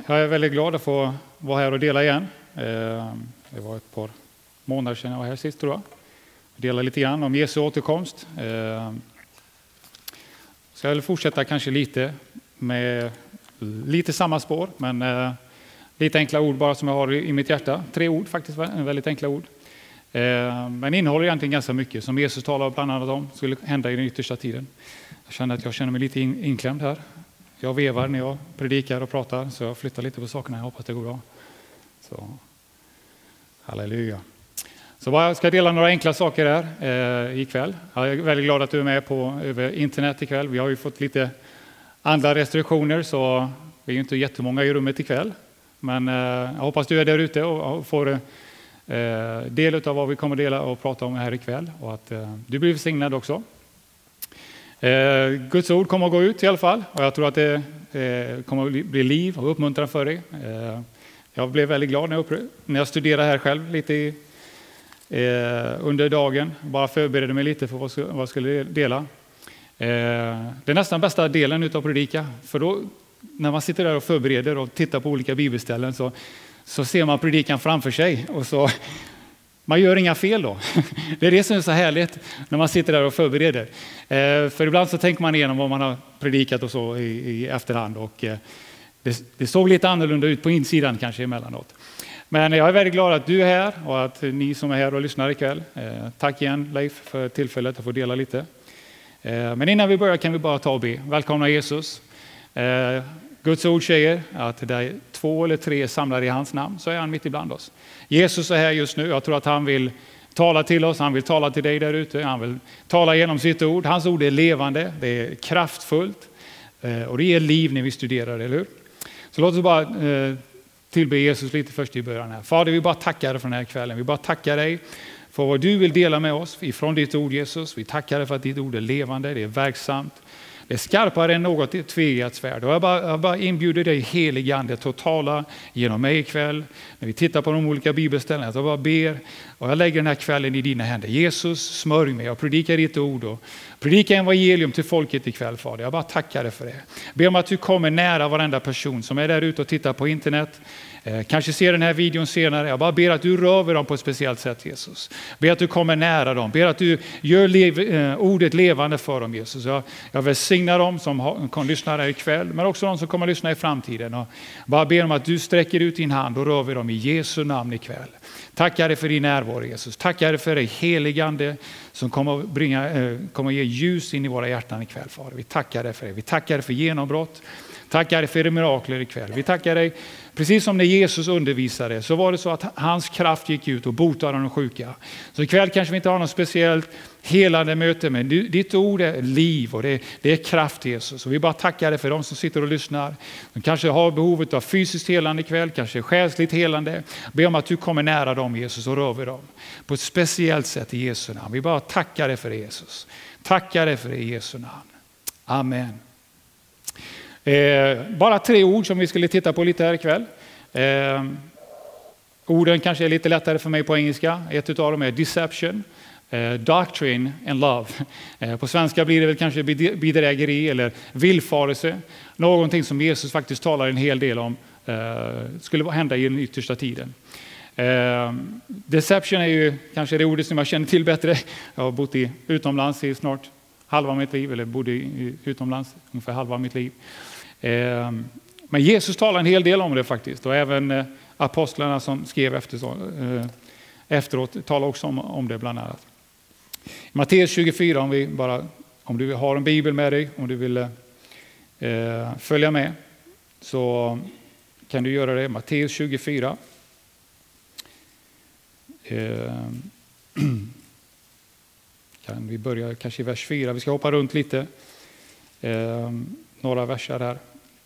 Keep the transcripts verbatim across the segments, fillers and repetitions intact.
Jag är väldigt glad att få vara här och dela igen. Det var ett par månader sedan jag var här sist, tror jag. Dela lite grann om Jesu återkomst. Så jag vill fortsätta kanske lite med lite samma spår, men lite enkla ord bara som jag har i mitt hjärta. Tre ord faktiskt, väldigt enkla ord. Men innehåller egentligen ganska mycket som Jesus talar bland annat om skulle hända i den yttersta tiden. Jag känner att jag känner mig lite inklämd här. Jag vevar när jag predikar och pratar, så jag flyttar lite på sakerna. Jag hoppas det går bra. Så. Halleluja. Så jag ska dela några enkla saker här eh, ikväll. Jag är väldigt glad att du är med på över internet ikväll. Vi har ju fått lite andra restriktioner, så vi är ju inte jättemånga i rummet ikväll. Men eh, jag hoppas du är där ute och får eh, del av vad vi kommer dela och prata om här ikväll. Och att eh, du blir välsignad också. Eh, Guds ord kommer att gå ut i alla fall. Och jag tror att det eh, kommer att bli liv och uppmuntran för dig. Eh, jag blev väldigt glad när jag, när jag studerade här själv lite i, eh, under dagen. Bara förberedde mig lite för vad, vad jag skulle dela. Eh, det är nästan bästa delen utav predika. För då, när man sitter där och förbereder och tittar på olika bibelställen, så, så ser man predikan framför sig. Och så... Man gör inga fel då. Det är det som är så härligt när man sitter där och förbereder. Eh, för ibland så tänker man igenom vad man har predikat och så i, i efterhand. Och eh, det, det såg lite annorlunda ut på insidan kanske emellanåt. Men jag är väldigt glad att du är här och att ni som är här och lyssnar ikväll. Eh, tack igen Leif för tillfället att få dela lite. Eh, men innan vi börjar kan vi bara ta och be. Välkomna Jesus. Eh, Guds ord säger att det är två eller tre samlade i hans namn, så är han mitt ibland oss. Jesus är här just nu. Jag tror att han vill tala till oss. Han vill tala till dig där ute. Han vill tala genom sitt ord. Hans ord är levande. Det är kraftfullt. Och det ger liv när vi studerar det, eller hur? Så låt oss bara tillbe Jesus lite först i början här. Fader, vi bara tackar dig för den här kvällen. Vi bara tackar dig för vad du vill dela med oss ifrån ditt ord, Jesus. Vi tackar dig för att ditt ord är levande. Det är verksamt. Det är skarpare än något tveeggat svärd. Och jag bara, jag bara inbjuder dig, helig ande, att tala genom mig ikväll. När vi tittar på de olika bibelställena, jag bara ber. Och jag lägger den här kvällen i dina händer. Jesus, smörj mig. Jag predikar ditt ord och predikar evangelium till folket ikväll, Fader. Jag bara tackar dig för det. Ber om att du kommer nära varenda person som är där ute och tittar på internet. Eh, kanske ser den här videon senare. Jag bara ber att du rör dem på ett speciellt sätt, Jesus. Ber att du kommer nära dem. Ber att du gör lev, eh, ordet levande för dem, Jesus. Jag, jag välsignar dem som har, kan lyssna här ikväll, men också de som kommer att lyssna i framtiden. Och bara ber om att du sträcker ut din hand och rör vid dem i Jesu namn ikväll. Tackar dig för din närvaro, Jesus. Tackar dig för dig, heligande, som kommer att, bringa, eh, kommer att ge ljus in i våra hjärtan ikväll, Fader. Vi tackar dig för det. Vi tackar dig för genombrott. Tackar dig för mirakler ikväll. Vi tackar dig, precis som när Jesus undervisade, så var det så att hans kraft gick ut och botade de sjuka. Så ikväll kanske vi inte har något speciellt helande möte, men ditt ord är liv och det är, det är kraft, Jesus. Och vi bara tackar dig för de som sitter och lyssnar. De kanske har behovet av fysiskt helande ikväll, kanske själsligt helande. Be om att du kommer nära dem, Jesus, och rör vid dem på ett speciellt sätt i Jesu namn. Vi bara tackar dig för det, Jesus. Tackar dig för det i Jesu namn. Amen. Eh, bara tre ord som vi skulle titta på lite här ikväll. Eh, orden kanske är lite lättare för mig på engelska. Ett av dem är deception, eh, doctrine and love. Eh, på svenska blir det väl kanske bedrägeri eller villfarelse. Någonting som Jesus faktiskt talar en hel del om eh, skulle hända i den yttersta tiden. Eh, deception är ju kanske det ordet som jag känner till bättre. Jag har bott i, utomlands i snart halva mitt liv, eller bodde i, utomlands ungefär halva mitt liv. Eh, men Jesus talar en hel del om det faktiskt, och även eh, apostlarna som skrev efter, så, eh, efteråt talar också om, om det bland annat. Matteus tjugofyra, om, vi bara, om du har en bibel med dig, om du vill eh, följa med, så kan du göra det. Matteus tjugofyra. Eh, kan vi börja kanske i vers fyra. Vi ska hoppa runt lite. Eh, några verser här.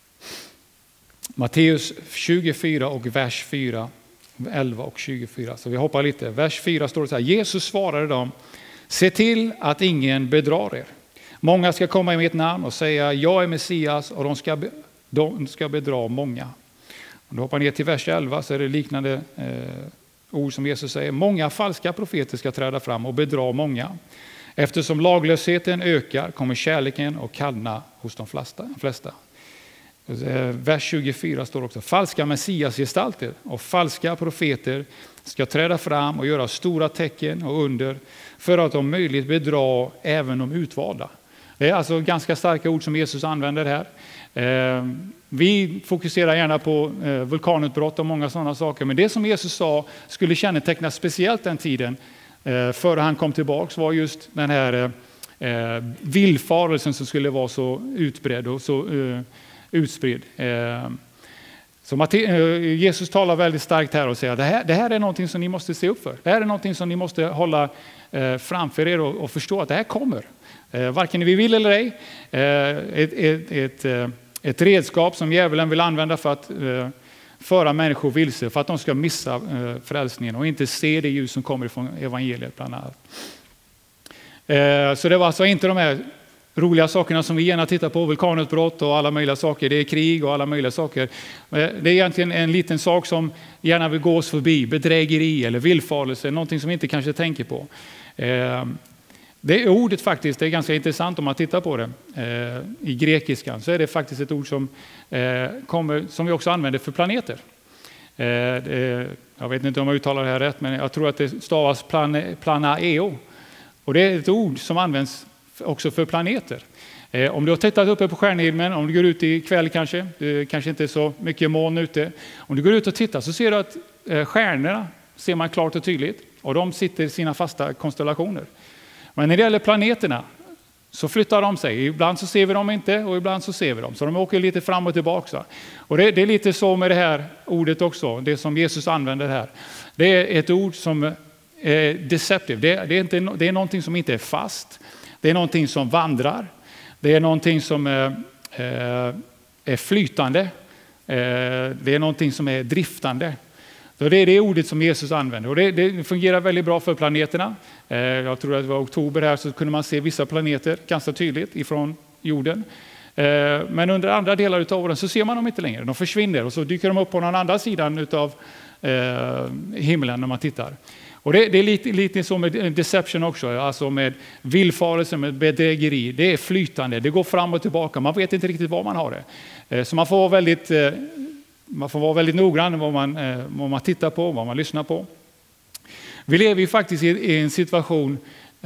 Matteus tjugofyra och vers fyra. elva och tjugofyra. Så vi hoppar lite. Vers fyra står det så här. Jesus svarade dem. Se till att ingen bedrar er. Många ska komma i mitt namn och säga jag är Messias, och de ska, de ska bedra många. Om du hoppar ner till vers elva så är det liknande eh, ord som Jesus säger. Många falska profeter ska träda fram och bedra många. Eftersom laglösheten ökar kommer kärleken att kallna hos de flesta. Vers tjugofyra står också: falska messiasgestalter och falska profeter ska träda fram och göra stora tecken och under för att om möjligt bedra även de utvalda. Det är alltså ganska starka ord som Jesus använder här. Vi fokuserar gärna på vulkanutbrott och många sådana saker, men det som Jesus sa skulle känneteckna speciellt den tiden före han kom tillbaks var just den här villfarelsen som skulle vara så utbredd och så utspridd. Så Jesus talar väldigt starkt här och säger att det här, det här är någonting som ni måste se upp för. Det här är någonting som ni måste hålla framför er och, och förstå att det här kommer. Varken vi vill eller ej. Ett, ett, ett, ett redskap som djävulen vill använda för att föra människor vilse, för att de ska missa frälsningen och inte se det ljus som kommer från evangeliet bland annat. Så det var alltså inte de här roliga sakerna som vi gärna tittar på, vulkanutbrott och alla möjliga saker. Det är krig och alla möjliga saker. Det är egentligen en liten sak som gärna vill gå oss förbi. Bedrägeri eller villfarelse, någonting som vi inte kanske tänker på. Det ordet faktiskt, det är ganska intressant om man tittar på det. I grekiskan så är det faktiskt ett ord som kommer, som vi också använder för planeter. Jag vet inte om jag uttalar det här rätt, men jag tror att det stavas plan, planaeo. Och det är ett ord som används också för planeter. Eh, om du har tittat uppe på stjärnhimlen, om du går ut ikväll kanske, det kanske inte är så mycket moln ute. Om du går ut och tittar så ser du att eh, stjärnorna ser man klart och tydligt. Och de sitter i sina fasta konstellationer. Men när det gäller planeterna så flyttar de sig. Ibland så ser vi dem inte och ibland så ser vi dem. Så de åker lite fram och tillbaka. Och det, det är lite så med det här ordet också, det som Jesus använder här. Det är ett ord som är deceptive. Det, det, är inte, det är någonting som inte är fast. Det är någonting som vandrar. Det är någonting som är, är flytande. Det är någonting som är driftande. Så det är det ordet som Jesus använder. Och det, det fungerar väldigt bra för planeterna. Jag tror att det var oktober här så kunde man se vissa planeter ganska tydligt ifrån jorden. Men under andra delar av åren så ser man dem inte längre. De försvinner och så dyker de upp på någon annan sidan av himlen när man tittar. Och det, det är lite, lite så med deception också, alltså med villfarelse, med bedrägeri. Det är flytande, det går fram och tillbaka. Man vet inte riktigt var man har det. Så man får vara väldigt, man får vara väldigt noggrann vad man, vad man tittar på, vad man lyssnar på. Vi lever ju faktiskt i en situation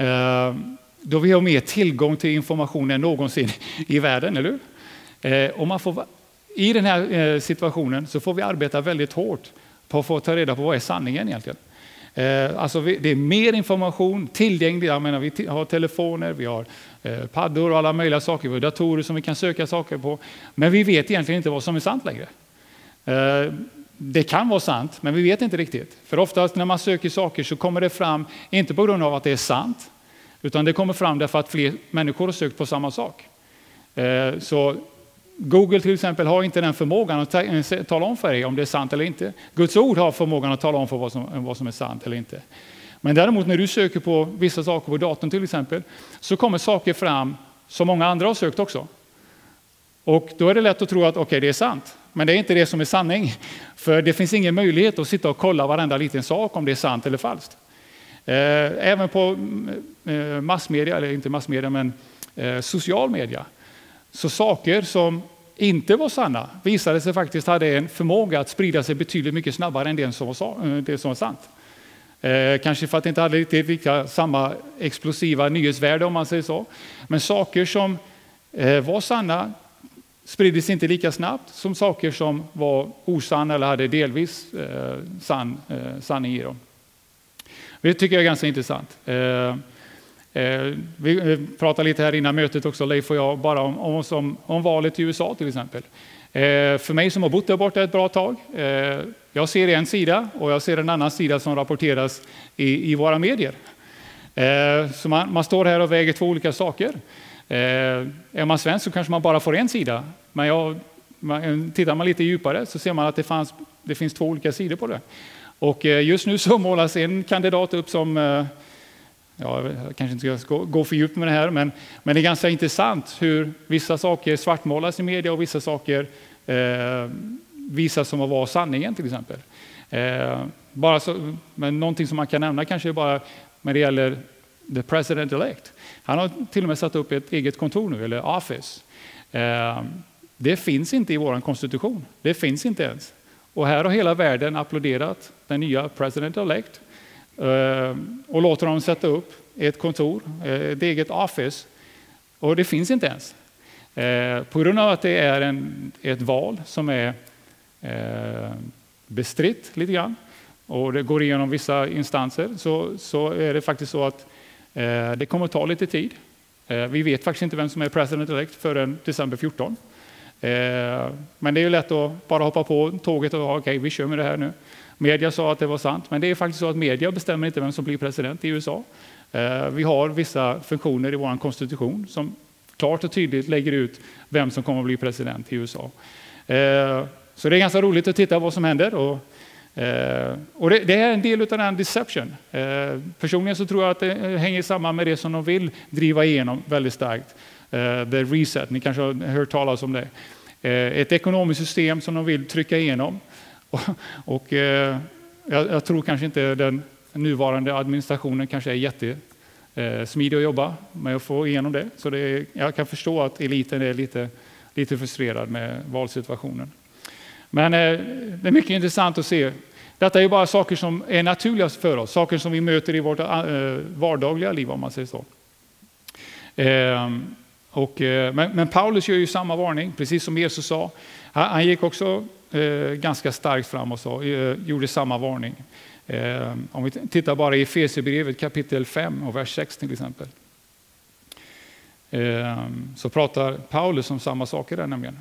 då vi har mer tillgång till information än någonsin i världen, eller hur? Och man får, i den här situationen så får vi arbeta väldigt hårt på att få ta reda på vad är sanningen egentligen. Alltså det är mer information tillgänglig. Jag menar, vi har telefoner, vi har paddor och alla möjliga saker. Vi har datorer som vi kan söka saker på. Men vi vet egentligen inte vad som är sant längre. Det kan vara sant, men vi vet inte riktigt. För oftast när man söker saker så kommer det fram, inte på grund av att det är sant, utan det kommer fram därför att fler människor har sökt på samma sak. Så Google till exempel har inte den förmågan att tala om för dig om det är sant eller inte. Guds ord har förmågan att tala om för vad som, vad som är sant eller inte. Men däremot när du söker på vissa saker på datorn till exempel så kommer saker fram som många andra har sökt också. Och då är det lätt att tro att okej, okay, det är sant. Men det är inte det som är sanning. För det finns ingen möjlighet att sitta och kolla varenda liten sak om det är sant eller falskt. Även på massmedia, eller inte massmedia men social media. Så saker som inte var sanna visade sig faktiskt hade en förmåga att sprida sig betydligt mycket snabbare än det som var, det som var sant. Eh, kanske för att det inte hade lite lika samma explosiva nyhetsvärde om man säger så. Men saker som eh, var sanna spriddes inte lika snabbt som saker som var osanna eller hade delvis eh, sann, eh, sanning i dem. Det tycker jag är ganska intressant. Eh, Vi pratade lite här innan mötet också, Leif och jag, bara om, om, om, om valet i U S A till exempel. Eh, för mig som har bott där borta ett bra tag, eh, jag ser en sida och jag ser en annan sida som rapporteras i, i våra medier. Eh, så man, man står här och väger två olika saker. Eh, är man svensk så kanske man bara får en sida, men jag, man, tittar man lite djupare så ser man att det, fanns, det finns två olika sidor på det. Och eh, just nu så målas en kandidat upp som... Eh, Ja, jag kanske inte ska gå för djupt med det här, men, men det är ganska intressant hur vissa saker svartmålas i media och vissa saker eh, visas som att vara sanningen till exempel. Eh, bara så, men någonting som man kan nämna kanske bara när det gäller the president elect. Han har till och med satt upp ett eget kontor nu, eller office. Eh, Det finns inte i vår konstitution. Det finns inte ens. Och här har hela världen applåderat den nya president-elect och låter dem sätta upp ett kontor, ett eget office. Och det finns inte ens. På grund av att det är en, ett val som är bestritt lite grann och det går igenom vissa instanser, så, så är det faktiskt så att det kommer att ta lite tid. Vi vet faktiskt inte vem som är president-elect förrän december fjortonde. Men det är ju lätt att bara hoppa på tåget och okej, okay, vi kör med det här nu. Media sa att det var sant, men det är faktiskt så att media bestämmer inte vem som blir president i U S A. Vi har vissa funktioner i vår konstitution som klart och tydligt lägger ut vem som kommer att bli president i U S A. Så det är ganska roligt att titta vad som händer. Och, och det, det är en del av den deception. Personligen så tror jag att det hänger samman med det som de vill driva igenom väldigt starkt. The reset, ni kanske har hört talas om det. Ett ekonomiskt system som de vill trycka igenom. Och, och jag, jag tror kanske inte den nuvarande administrationen kanske är jättesmidig att jobba med att få igenom det. Så det är, jag kan förstå att eliten är lite, lite frustrerad med valsituationen. Men det är mycket intressant att se. Detta är ju bara saker som är naturliga för oss. Saker som vi möter i vårt vardagliga liv, om man säger så. Och, men, men Paulus gör ju samma varning, precis som Jesus sa. Han, han gick också eh, ganska starkt fram och så, eh, gjorde samma varning. Eh, om vi tittar bara i Efesierbrevet kapitel fem och vers sex till exempel. Eh, så pratar Paulus om samma saker där nämligen.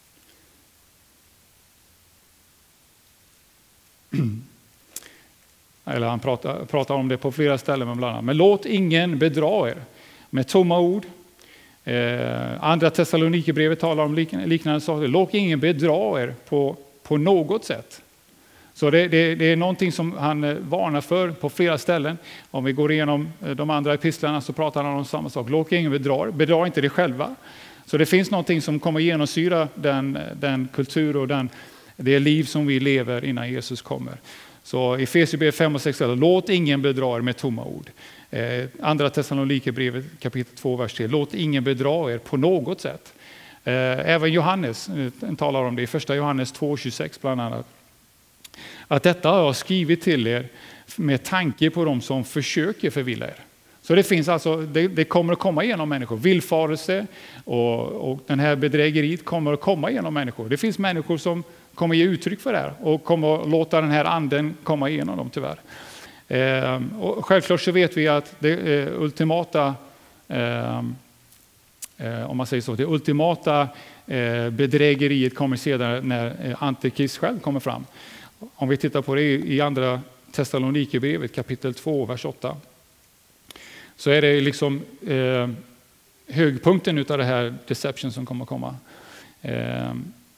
Eller han pratar, pratar om det på flera ställen med bland annat. Men låt ingen bedra er med tomma ord. Eh, andra Thessalonikerbrevet talar om liknande, liknande saker. Låt ingen bedra er på, på något sätt. Så det, det, det är någonting som han varnar för på flera ställen. Om vi går igenom de andra epistlarna så pratar han om samma sak. Låt ingen bedra er. Bedra inte det själva. Så det finns någonting som kommer genomsyra den, den kultur och den, det liv som vi lever innan Jesus kommer. Så i Efesierbrevet fem och sex, låt ingen bedra er med tomma ord. Eh, andra Thessalonikerbrevet kapitel två, vers tre. Låt ingen bedra er på något sätt. Eh, även Johannes eh, talar om det i första Johannes två tjugosex bland annat. Att detta har jag skrivit till er med tanke på dem som försöker förvilla er. Så det finns alltså, det, det kommer att komma igenom människor. Villfarelse och, och den här bedrägeriet kommer att komma igenom människor. Det finns människor som kommer ge uttryck för det här och kommer att låta den här anden komma igenom dem tyvärr. Eh, och självklart så vet vi att det eh, ultimata eh, eh, om man säger så, det ultimata eh, bedrägeriet kommer sedan när eh, Antikrist själv kommer fram. Om vi tittar på det i, i andra Thessalonikerbrevet kapitel två, vers åtta. Så är det liksom eh, högpunkten utav det här deception som kommer komma. Eh,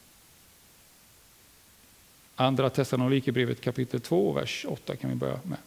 andra Thessalonikerbrevet kapitel två, vers åtta kan vi börja med.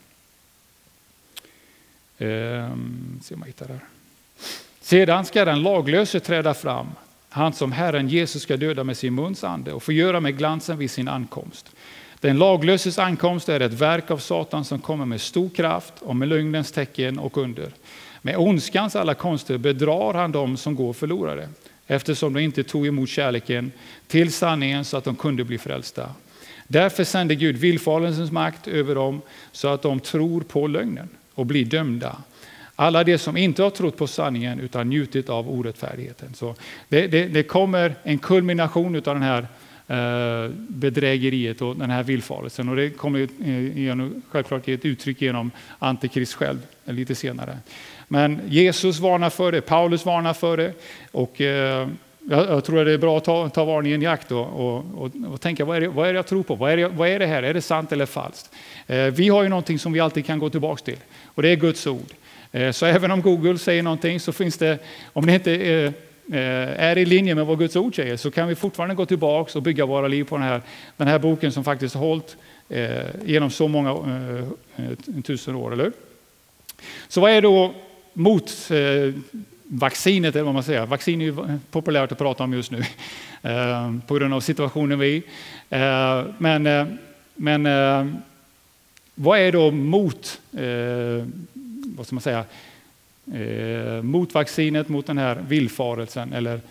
Eh, se om jag hittar där. Sedan ska den laglöse träda fram, han som Herren Jesus ska döda med sin muns ande och förgöra med glansen vid sin ankomst. Den laglöses ankomst är ett verk av Satan som kommer med stor kraft och med lögnens tecken och under. Med ondskans alla konster bedrar han dem som går förlorade, eftersom de inte tog emot kärleken till sanningen så att de kunde bli frälsta. Därför sände Gud villfarelsens makt över dem så att de tror på lögnen och blir dömda. Alla de som inte har trott på sanningen utan njutit av orättfärdigheten. Så det, det, det kommer en kulmination av den här eh, bedrägeriet och den här villfarelsen. Och det kommer genom, självklart ge ett uttryck genom Antikrist själv lite senare. Men Jesus varnar för det, Paulus varnar för det. Och eh, jag, jag tror att det är bra att ta, ta varningen i akt och, och, och, och tänka vad är, det, vad är det jag tror på? Vad är det, vad är det här? Är det sant eller falskt? Eh, vi har ju någonting som vi alltid kan gå tillbaka till. Och det är Guds ord. Så även om Google säger någonting så finns det, om det inte är, är i linje med vad Guds ord säger, så kan vi fortfarande gå tillbaka och bygga våra liv på den här, den här boken som faktiskt har hållit eh, genom så många eh, tusen år, eller? Så vad är då mot eh, vaccinet, eller vad man säger? Vaccin är ju populärt att prata om just nu eh, på grund av situationen vi är. Eh, men eh, men eh, vad är då mot eh, vad ska man säga, eh, mot vaccinet, mot den här villfarelsen eller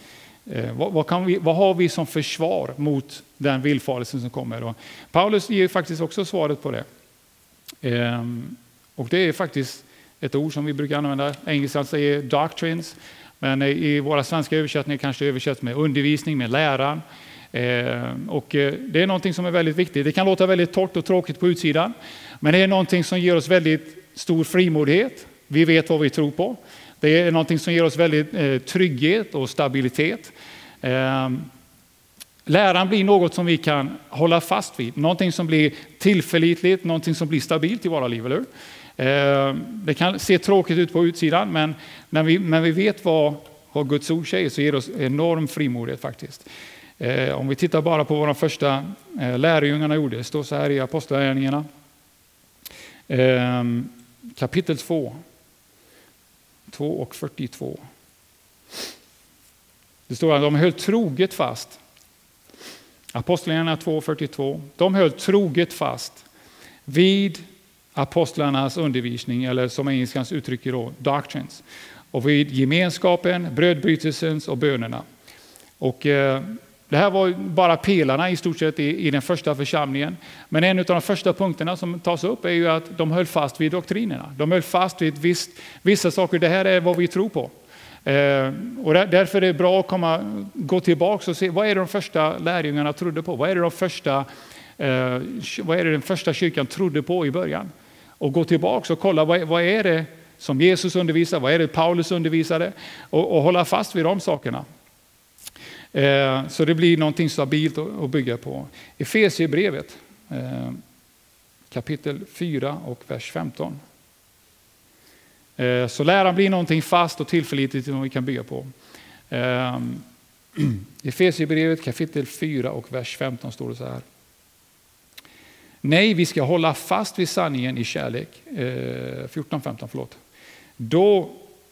Eh, vad, vad, kan vi, vad har vi som försvar mot den villfarelsen som kommer? Och Paulus ger faktiskt också svaret på det. Eh, och det är faktiskt ett ord som vi brukar använda. Engelskan säger doctrines, men i våra svenska översättningar kanske det översätts med undervisning, med läran. Eh, och eh, det är någonting som är väldigt viktigt. Det kan låta väldigt torrt och tråkigt på utsidan, men det är någonting som ger oss väldigt stor frimodighet. Vi vet vad vi tror på. Det är någonting som ger oss väldigt eh, trygghet och stabilitet. Eh, läran blir något som vi kan hålla fast vid. Någonting som blir tillförlitligt, någonting som blir stabilt i våra liv, eller hur? Eh, det kan se tråkigt ut på utsidan, men när vi, när vi vet vad, vad Guds ord säger så ger det oss enorm frimodighet faktiskt. Eh, om vi tittar bara på vad de första eh, lärjungarna gjorde. Det står så här i Apostlagärningarna. Eh, kapitel två. två och fyrtiotvå. Det står att de höll troget fast. Apostlagärningarna två och fyrtiotvå. De höll troget fast vid apostlarnas undervisning, eller som engelskans uttrycker då, doctrines. Och vid gemenskapen, brödbrytelsens och bönerna. Och eh, det här var bara pelarna i stort sett i, i den första församlingen. Men en av de första punkterna som tas upp är ju att de höll fast vid doktrinerna. De höll fast vid visst, vissa saker. Det här är vad vi tror på. Eh, och där, därför är det bra att komma, gå tillbaka och se vad är det de första lärjungarna trodde på. Vad är det, de första, eh, vad är det den första kyrkan trodde på i början. Och gå tillbaka och kolla vad, vad är det som Jesus undervisade. Vad är det Paulus undervisade. Och, och hålla fast vid de sakerna. Så det blir någonting stabilt att bygga på. Efesierbrevet kapitel fyra och vers femton. Så läran blir någonting fast och tillförlitligt som vi kan bygga på. Efesierbrevet kapitel fyra och vers femton står det så här. Nej, vi ska hålla fast vid sanningen i kärlek. fjorton femton, förlåt. Då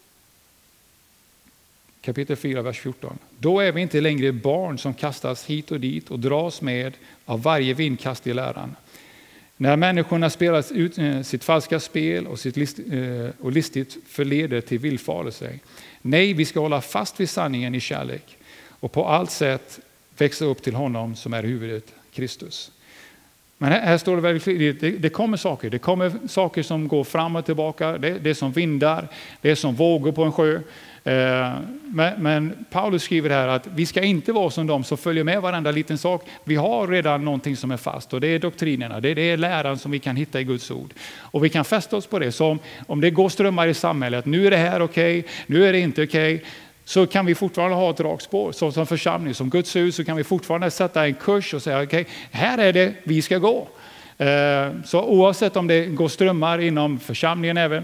kapitel fyra, vers fjorton. Då är vi inte längre barn som kastas hit och dit och dras med av varje vindkast i läran. När människorna spelar ut eh, sitt falska spel och, sitt list, eh, och listigt förleder till villfarelse. Nej, vi ska hålla fast vid sanningen i kärlek och på allt sätt växa upp till honom som är huvudet, Kristus. Men här, här står det väldigt det, det kommer saker. Det kommer saker som går fram och tillbaka. Det, det är som vindar, det är som vågor på en sjö. Men, men Paulus skriver här att vi ska inte vara som de som följer med varenda liten sak. Vi har redan någonting som är fast och det är doktrinerna. Det är, det är läran som vi kan hitta i Guds ord. Och vi kan fästa oss på det. Så om, om det går strömmar i samhället, nu är det här okej, okay, nu är det inte okej. Okay, så kan vi fortfarande ha ett rakspår. Så som församling, som Guds hus, så kan vi fortfarande sätta en kurs och säga okej, okay, här är det vi ska gå. Så oavsett om det går strömmar inom församlingen även,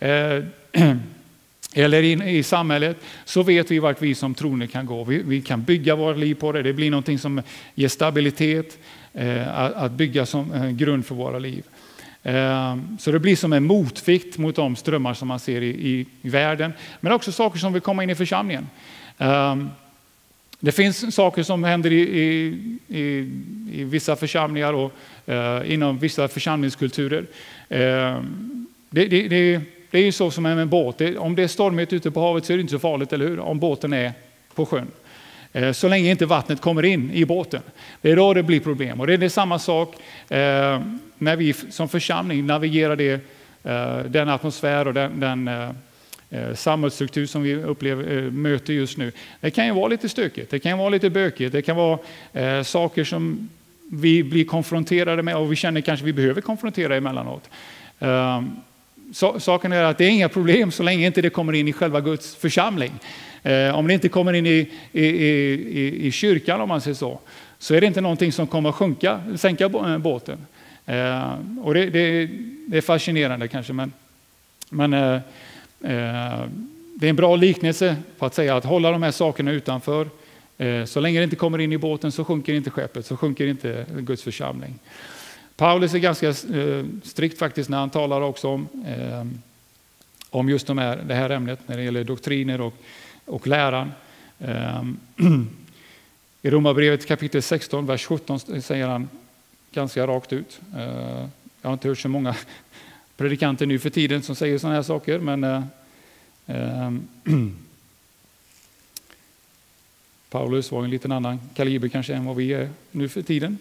eller in, i samhället, så vet vi vart vi som troende kan gå. Vi, vi kan bygga vårt liv på det. Det blir någonting som ger stabilitet, eh, att, att bygga som eh, grund för våra liv. Eh, så det blir som en motvikt mot de strömmar som man ser i, i, i världen. Men också saker som vill komma in i församlingen. Eh, det finns saker som händer i, i, i, i vissa församlingar och eh, inom vissa församlingskulturer. Eh, det, det, det Det är ju så som med en båt. Det, om det är stormigt ute på havet så är det inte så farligt, eller hur? Om båten är på sjön. Eh, så länge inte vattnet kommer in i båten. Det är då det blir problem. Och det är det samma sak eh, när vi som församling navigerar det, eh, den atmosfär och den, den eh, samhällsstruktur som vi upplever, eh, möter just nu. Det kan ju vara lite stökigt. Det kan vara lite bökigt. Det kan vara eh, saker som vi blir konfronterade med och vi känner kanske vi behöver konfrontera emellanåt. Eh, Så, saken är att det är inga problem så länge inte det kommer in i själva Guds församling. Eh, om det inte kommer in i, i, i, i kyrkan, om man säger så, så är det inte någonting som kommer att sjunka, sänka båten. Eh, och det, det, det är fascinerande kanske, men, men eh, eh, det är en bra liknelse på att säga att hålla de här sakerna utanför. Eh, så länge det inte kommer in i båten så sjunker inte skeppet, så sjunker inte Guds församling. Paulus är ganska eh, strikt faktiskt när han talar också om, eh, om just de här, det här ämnet när det gäller doktriner och, och läran. Eh, I Romarbrevet kapitel sexton, vers sjutton säger han ganska rakt ut. Eh, jag har inte hört så många predikanter nu för tiden som säger sådana här saker, men eh, eh, Paulus var en liten annan kaliber kanske än vad vi är nu för tiden.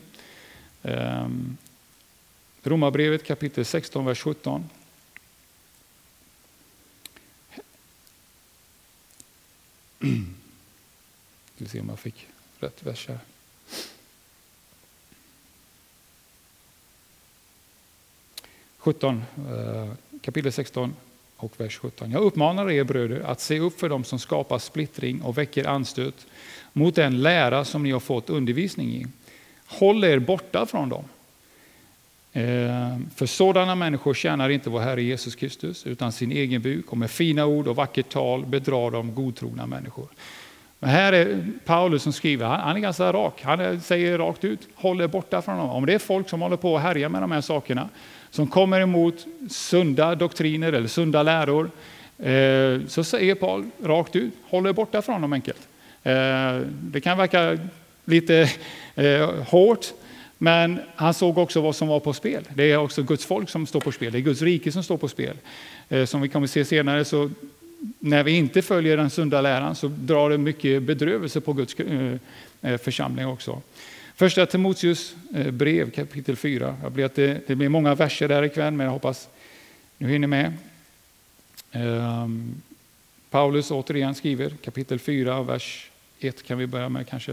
Romarbrevet kapitel sexton, vers sjutton. Vi ska se om jag fick rätt vers här. sjutton, kapitel sexton och vers sjutton. Jag uppmanar er bröder att se upp för dem som skapar splittring och väcker anstöt mot den lära som ni har fått undervisning i. Håll er borta från dem. För sådana människor tjänar inte vår Herre Jesus Kristus utan sin egen buk, och med fina ord och vackert tal bedrar de godtrogna människor. Men här är Paulus som skriver, han är ganska rak. Han säger rakt ut, håll er borta från dem. Om det är folk som håller på att härja med de här sakerna, som kommer emot sunda doktriner eller sunda läror, så säger Paul rakt ut, håll er borta från dem enkelt. Det kan verka lite hårt, men han såg också vad som var på spel. Det är också Guds folk som står på spel. Det är Guds rike som står på spel. Som vi kommer se senare, så när vi inte följer den sunda läran så drar det mycket bedrövelse på Guds församling också. Första Timoteus brev kapitel fyra. Jag blir att det, det blir många verser där ikväll, men jag hoppas nu hinner med. Um, Paulus återigen skriver kapitel fyra, vers ett kan vi börja med kanske.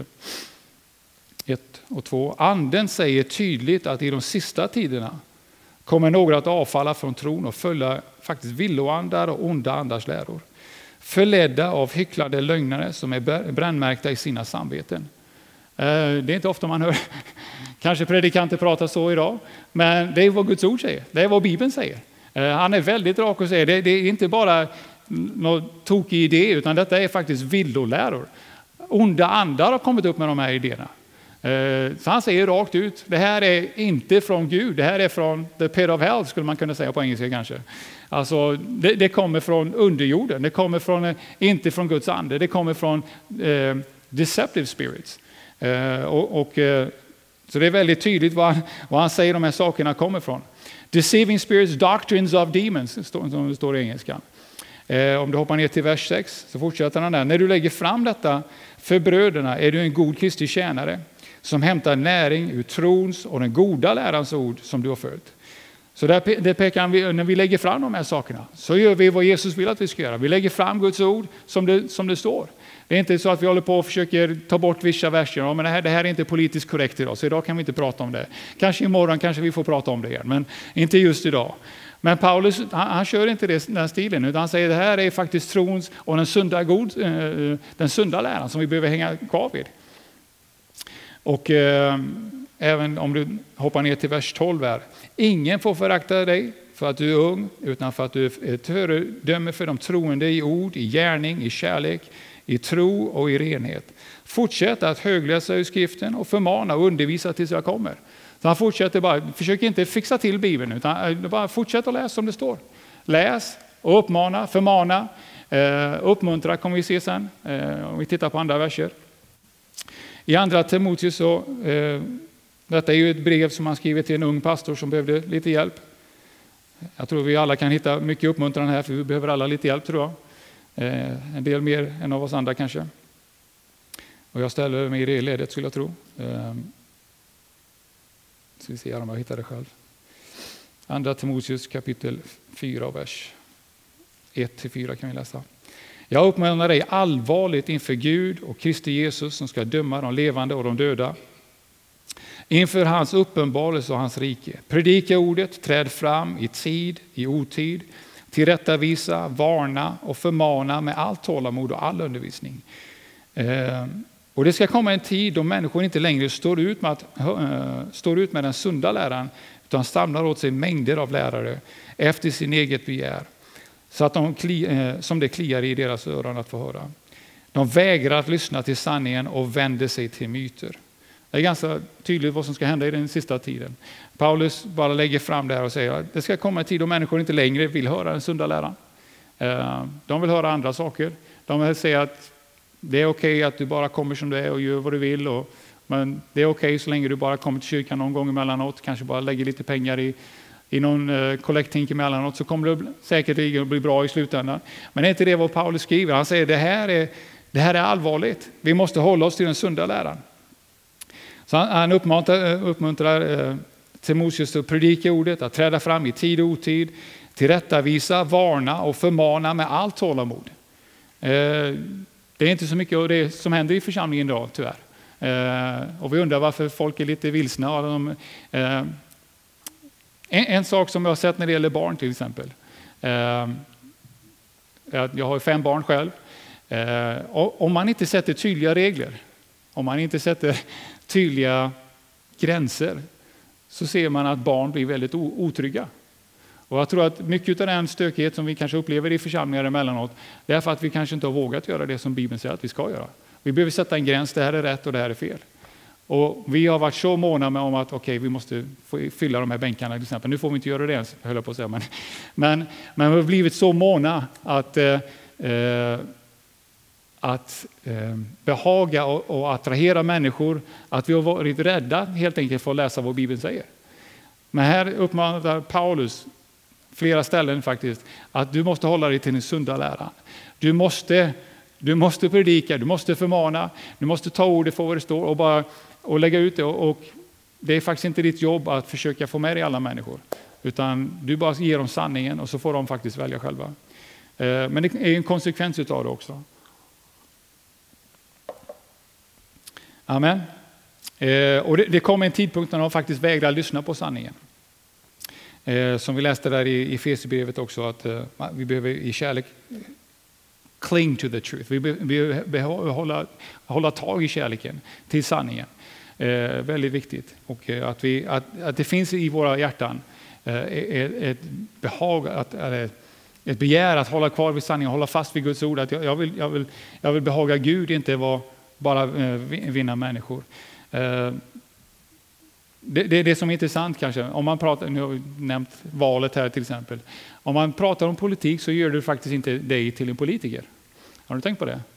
ett och två. Anden säger tydligt att i de sista tiderna kommer några att avfalla från tron och följa faktiskt villoandar och onda andars läror. Förledda av hycklade lögnare som är brännmärkta i sina samveten. Det är inte ofta man hör kanske predikanter prata så idag, men det är vad Guds ord säger. Det är vad Bibeln säger. Han är väldigt rak och säger det, det är inte bara någon tokig idé, utan detta är faktiskt villoläror. Onda andar har kommit upp med de här idéerna. Så han säger rakt ut, det här är inte från Gud, det här är från the pit of hell, skulle man kunna säga på engelska kanske. Alltså det, det kommer från underjorden, det kommer från, inte från Guds ande, det kommer från eh, deceptive spirits. Eh, och, och, eh, så det är väldigt tydligt vad han, vad han säger de här sakerna kommer från. Deceiving spirits, doctrines of demons, som det står i engelskan. Eh, om du hoppar ner till vers sex så fortsätter han där. När du lägger fram detta för bröderna är du en god Kristi tjänare som hämtar näring ur trons och den goda lärans ord som du har följt. Så där, det pekar han, när vi lägger fram de här sakerna så gör vi vad Jesus vill att vi ska göra. Vi lägger fram Guds ord som det, som det står. Det är inte så att vi håller på och försöker ta bort vissa verser. Men det här, det här är inte politiskt korrekt idag, så idag kan vi inte prata om det. Kanske imorgon kanske vi får prata om det igen, men inte just idag. Men Paulus, han, han kör inte det, den stilen, utan han säger att det här är faktiskt trons och den sunda, god, den sunda läran som vi behöver hänga kvar vid. Och eh, även om du hoppar ner till vers tolv här. Ingen får förakta dig för att du är ung, utan för att du är ett föredöme för de troende i ord, i gärning, i kärlek, i tro och i renhet. Fortsätt att högläsa ur skriften och förmana och undervisa tills jag kommer. Så han fortsätter bara, försök inte fixa till Bibeln, utan bara fortsätt att läsa som det står. Läs och uppmana, förmana, eh, uppmuntra kommer vi se sen, eh, om vi tittar på andra verser. I andra Timoteus så, eh, detta är ju ett brev som han skriver till en ung pastor som behövde lite hjälp. Jag tror vi alla kan hitta mycket uppmuntran här, för vi behöver alla lite hjälp tror jag. Eh, en del mer än av oss andra kanske. Och jag ställer mig i det ledet skulle jag tro. Eh, så vi ser om jag hittar det själv. Andra Timoteus kapitel fyra, vers ett till fyra kan vi läsa. Jag uppmanar dig allvarligt inför Gud och Kristi Jesus som ska döma de levande och de döda. Inför hans uppenbarelse och hans rike. Predika ordet, träd fram i tid, i otid. Tillrättavisa, varna och förmana med allt tålamod och all undervisning. Eh, och det ska komma en tid då människor inte längre står ut med, att, äh, står ut med den sunda läran, utan samlar åt sig mängder av lärare efter sin eget begär. Så att de kli, eh, som det kliar i deras öron att få höra. De vägrar att lyssna till sanningen och vänder sig till myter. Det är ganska tydligt vad som ska hända i den sista tiden. Paulus bara lägger fram det här och säger att det ska komma en tid då människor inte längre vill höra den sunda läran. Eh, de vill höra andra saker. De vill säga att det är okej okay att du bara kommer som du är och gör vad du vill. Och, men det är okej okay så länge du bara kommer till kyrkan någon gång emellanåt. Kanske bara lägger lite pengar i, i någon eh, kollektink emellanåt, så kommer det säkert att bli bra i slutändan. Men det är inte det vad Paulus skriver. Han säger det här är det här är allvarligt. Vi måste hålla oss till den sunda läran. Så han, han uppmuntrar, uppmuntrar eh, Timoteus att predika ordet, att träda fram i tid och otid, tillrättavisa, varna och förmana med allt tålamod. Eh, det är inte så mycket av det som händer i församlingen idag, tyvärr. Eh, och vi undrar varför folk är lite vilsna. Och de, eh, en, en sak som jag har sett när det gäller barn till exempel. Eh, jag har fem barn själv. Eh, och om man inte sätter tydliga regler, om man inte sätter tydliga gränser, så ser man att barn blir väldigt otrygga. Och jag tror att mycket av den stökighet som vi kanske upplever i församlingar emellanåt, det är för att vi kanske inte har vågat göra det som Bibeln säger att vi ska göra. Vi behöver sätta en gräns, det här är rätt och det här är fel. Och vi har varit så måna med om att okej, okay, vi måste få fylla de här bänkarna till exempel. Nu får vi inte göra det ens, höll jag på att säga. Men, men, men vi har blivit så måna att, eh, att eh, behaga och, och attrahera människor, att vi har varit rädda helt enkelt för att läsa vad Bibeln säger. Men här uppmanar Paulus flera ställen faktiskt att du måste hålla dig till den sunda läran. Du måste, du måste predika, du måste förmana, du måste ta ordet för vad det står och bara och lägga ut det. Och, och det är faktiskt inte ditt jobb att försöka få med dig alla människor, utan du bara ger dem sanningen och så får de faktiskt välja själva. Eh, men det är en konsekvens utav det också. Amen. Eh, och det, det kom en tidpunkt när de faktiskt vägrade lyssna på sanningen. Eh, som vi läste där i, i Efesierbrevet också, att eh, vi behöver i kärlek cling to the truth. Vi behöver be, hålla, hålla tag i kärleken till sanningen. Eh, väldigt viktigt. Och eh, att, vi, att, att det finns i våra hjärtan eh, ett behag, att, eller, ett begär att hålla kvar vid sanningen, hålla fast vid Guds ord. Att jag, jag, vill, jag, vill, jag vill behaga Gud, inte vara, bara eh, vinna människor. Eh, Det, det är det som är intressant kanske. Om man pratar, nu har vi nämnt valet här till exempel. Om man pratar om politik så gör du faktiskt inte dig till en politiker. Har du tänkt på det?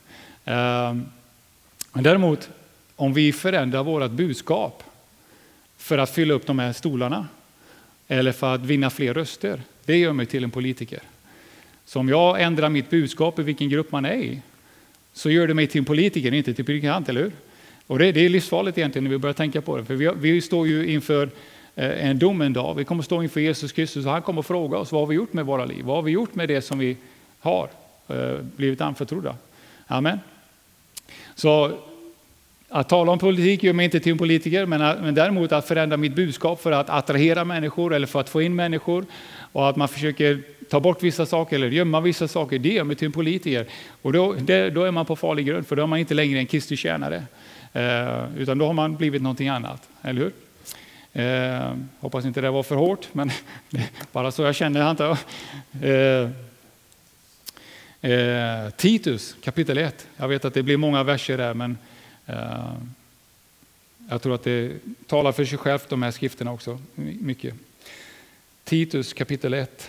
Men däremot, om vi förändrar vårt budskap för att fylla upp de här stolarna eller för att vinna fler röster, det gör mig till en politiker. Så om jag ändrar mitt budskap i vilken grupp man är i, så gör det mig till en politiker, inte till predikant, eller hur? Och det, det är livsfarligt egentligen när vi börjar tänka på det. För vi, vi står ju inför eh, en dom en dag. Vi kommer stå inför Jesus Kristus och han kommer fråga oss, vad har vi gjort med våra liv? Vad har vi gjort med det som vi har eh, blivit anförtrodda? Amen. Så att tala om politik gör mig inte till en politiker, men, men däremot att förändra mitt budskap för att attrahera människor eller för att få in människor, och att man försöker ta bort vissa saker eller gömma vissa saker, det gör mig till en politiker. Och då, det, då är man på farlig grund, för då är man inte längre en Kristi tjänare. Eh, utan då har man blivit någonting annat, eller hur? Eh, hoppas inte det var för hårt, men bara så jag känner, antar jag. Eh, eh, Titus kapitel ett. Jag vet att det blir många verser där, men eh, jag tror att det talar för sig självt, de här skrifterna också mycket. Titus kapitel ett.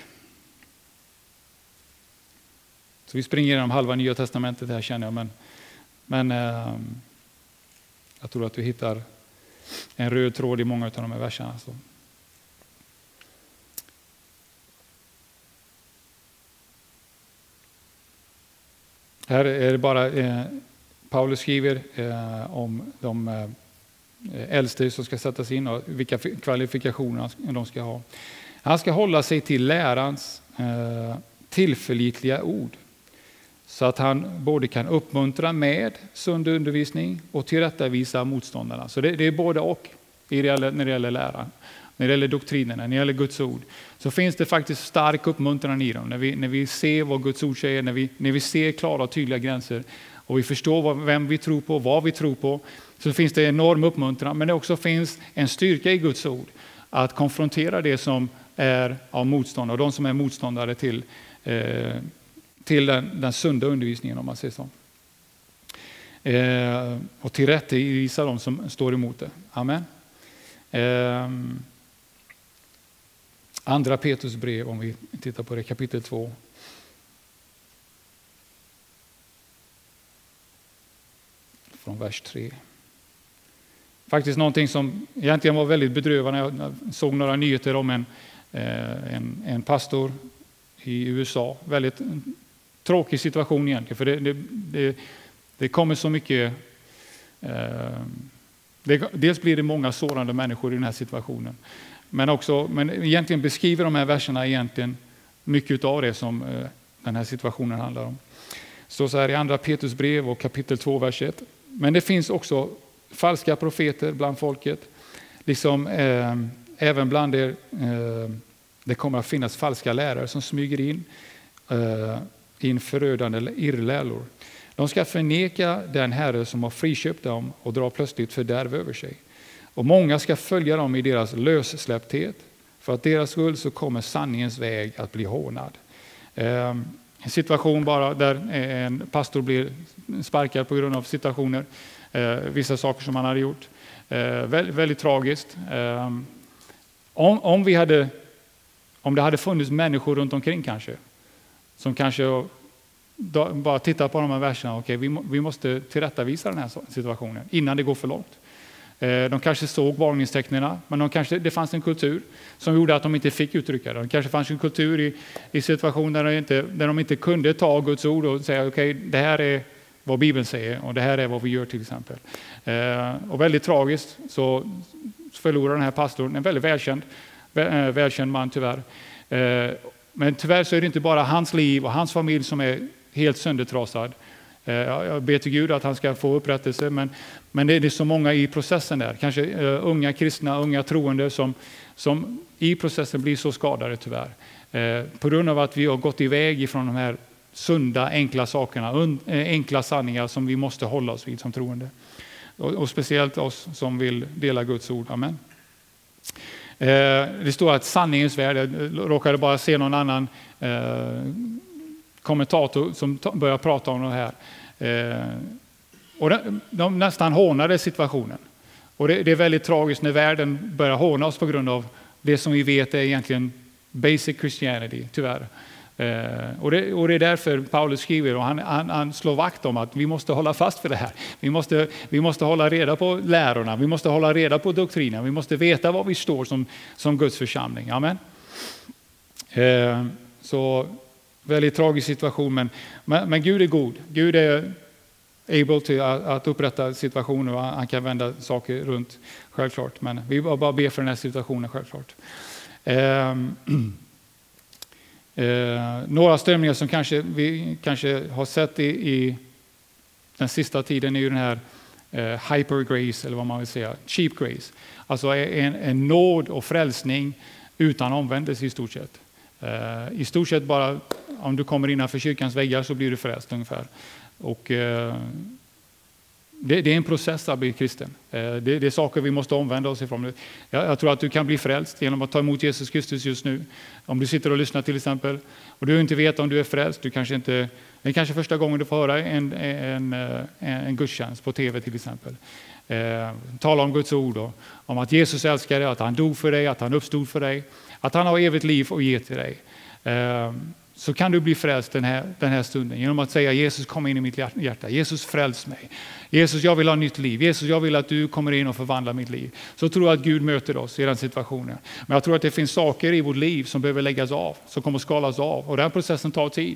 Så vi springer igenom halva Nya testamentet här, känner jag, men, men eh, jag tror att vi hittar en röd tråd i många av de här verserna. Så. Här är det bara, eh, Paulus skriver eh, om de eh, äldste som ska sättas in och vilka kvalifikationer de ska ha. Han ska hålla sig till lärans eh, tillförlitliga ord, så att han både kan uppmuntra med sund undervisning och tillrättavisa motståndarna. Så det, det är både och i det, när det gäller läran. När det gäller doktrinerna, när det gäller Guds ord, så finns det faktiskt stark uppmuntran i dem. När vi, när vi ser vad Guds ord säger, när vi, när vi ser klara och tydliga gränser och vi förstår vad, vem vi tror på, vad vi tror på, så finns det enorm uppmuntran. Men det också finns en styrka i Guds ord att konfrontera det som är av motstånd och de som är motståndare till eh, till den, den sunda undervisningen, om man säger så. Eh, och tillrättavisa de som står emot det. Amen. Eh, andra Petrus brev, om vi tittar på det, kapitel två. Från vers tre. Faktiskt någonting som egentligen var väldigt bedrövande när jag såg några nyheter om en, eh, en, en pastor i U S A. Väldigt tråkig situation egentligen, för det, det, det, Det kommer så mycket, eh, det, dels blir det många sårande människor i den här situationen. Men, också, men egentligen beskriver de här verserna egentligen mycket av det som eh, den här situationen handlar om. Så så här i andra Petrus brev och kapitel två, vers ett. Men det finns också falska profeter bland folket. Liksom eh, även bland er, eh, det kommer att finnas falska lärare som smyger in, eh, in förödande irrläror. De ska förneka den herre som har friköpt dem och dra plötsligt fördärv över sig. Och många ska följa dem i deras lössläppthet. För att deras skull så kommer sanningens väg att bli hånad. Eh, En situation bara där en pastor blir sparkad på grund av situationer, eh, vissa saker som han hade gjort. Eh, väldigt, väldigt tragiskt. Eh, om, om, vi hade, om det hade funnits människor runt omkring kanske, som kanske då, bara tittar på de här verserna, okej, vi, vi måste tillrättavisa den här situationen innan det går för långt. De kanske såg varningstecknen, men de kanske, det fanns en kultur som gjorde att de inte fick uttrycka det. Det kanske fanns en kultur i, i situationer där de, inte, där de inte kunde ta Guds ord och säga okej, okay, det här är vad Bibeln säger och det här är vad vi gör till exempel. Eh, och väldigt tragiskt så förlorar den här pastorn, en väldigt välkänd, väl, välkänd man tyvärr. Eh, men tyvärr så är det inte bara hans liv och hans familj som är helt söndertrasad. Jag ber till Gud att han ska få upprättelse, men, men det är så många i processen där. Kanske uh, unga kristna, unga troende som, som i processen blir så skadade tyvärr. Uh, på grund av att vi har gått iväg ifrån de här sunda, enkla sakerna, un, uh, enkla sanningar som vi måste hålla oss vid som troende. Och, och speciellt oss som vill dela Guds ord. Amen. Uh, det står att sanningens värld, jag råkade bara se någon annan uh, kommentator som börjar prata om det här. Eh, och de, de nästan hånade situationen. Och det, det är väldigt tragiskt när världen börjar håna oss på grund av det som vi vet är egentligen basic Christianity, tyvärr. Eh, och, det, och det är därför Paulus skriver, och han, han, han slår vakt om att vi måste hålla fast vid det här. Vi måste, vi måste hålla reda på lärorna, vi måste hålla reda på doktrinen, vi måste veta var vi står som, som Guds församling. Amen. Eh, så väldigt tragisk situation, men, men, men Gud är god. Gud är able till att, att upprätta situationer och han kan vända saker runt, självklart. Men vi bara ber för den här situationen, självklart. Eh, eh, några strömningar som kanske vi kanske har sett i, i den sista tiden är ju den här eh, hyper grace, eller vad man vill säga, cheap grace. Alltså en, en nåd och frälsning utan omvändelse i stort sett. Uh, I stort sett bara om du kommer innanför kyrkans väggar så blir du frälst ungefär. Och uh, det, det är en process att bli kristen. Uh, det, det är saker vi måste omvända oss ifrån. Jag, jag tror att du kan bli frälst genom att ta emot Jesus Kristus just nu. Om du sitter och lyssnar till exempel och du inte vet om du är frälst, du kanske inte, det är kanske första gången du får höra en, en, en, en gudstjänst på tv till exempel. Uh, tala om Guds ord och om att Jesus älskar dig, att han dog för dig, att han uppstod för dig. Att han har evigt liv att ge till dig. Så kan du bli frälst den här, den här stunden genom att säga Jesus, kom in i mitt hjärta. Jesus, fräls mig. Jesus, jag vill ha nytt liv. Jesus, jag vill att du kommer in och förvandlar mitt liv. Så tror jag att Gud möter oss i den situationen. Men jag tror att det finns saker i vårt liv som behöver läggas av. Som kommer att skalas av. Och den processen tar tid.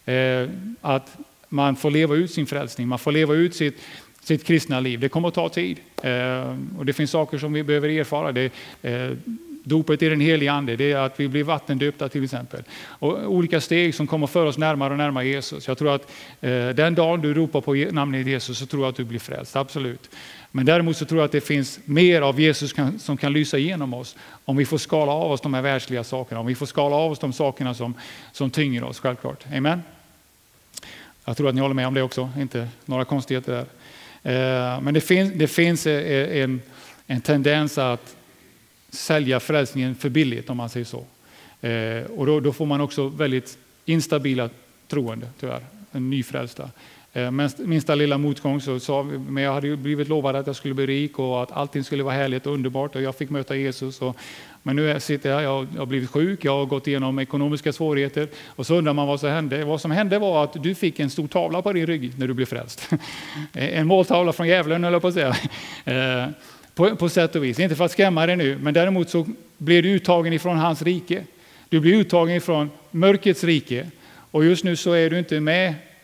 Att man får leva ut sin frälsning. Man får leva ut sitt sitt kristna liv. Det kommer att ta tid. Och det finns saker som vi behöver erfara. Det Dopet i den heliga ande, det är att vi blir vattendöpta till exempel. Och olika steg som kommer för oss närmare och närmare Jesus. Jag tror att eh, den dagen du ropar på namnet Jesus så tror jag att du blir frälst, absolut. Men däremot så tror jag att det finns mer av Jesus kan, som kan lysa igenom oss. Om vi får skala av oss de här världsliga sakerna. Om vi får skala av oss de sakerna som, som tynger oss, självklart. Amen. Jag tror att ni håller med om det också, inte några konstigheter där. Eh, men det finns, det finns en, en tendens att sälja frälsningen för billigt, om man säger så. Eh, och då, då får man också väldigt instabila troende, tyvärr. En nyfrälsta. Eh, men minsta lilla motgång så sa vi, men jag hade ju blivit lovad att jag skulle bli rik och att allting skulle vara härligt och underbart och jag fick möta Jesus. Och, men nu sitter jag, jag har blivit sjuk, jag har gått igenom ekonomiska svårigheter och så undrar man vad som hände. Vad som hände var att du fick en stor tavla på din rygg när du blev frälst. En måltavla från djävulen, eller på att säga. Eh, På, på sätt och vis. Inte för att skrämma dig nu, men däremot så blir du uttagen ifrån hans rike. Du blir uttagen ifrån mörkrets rike. Och just nu så är du inte med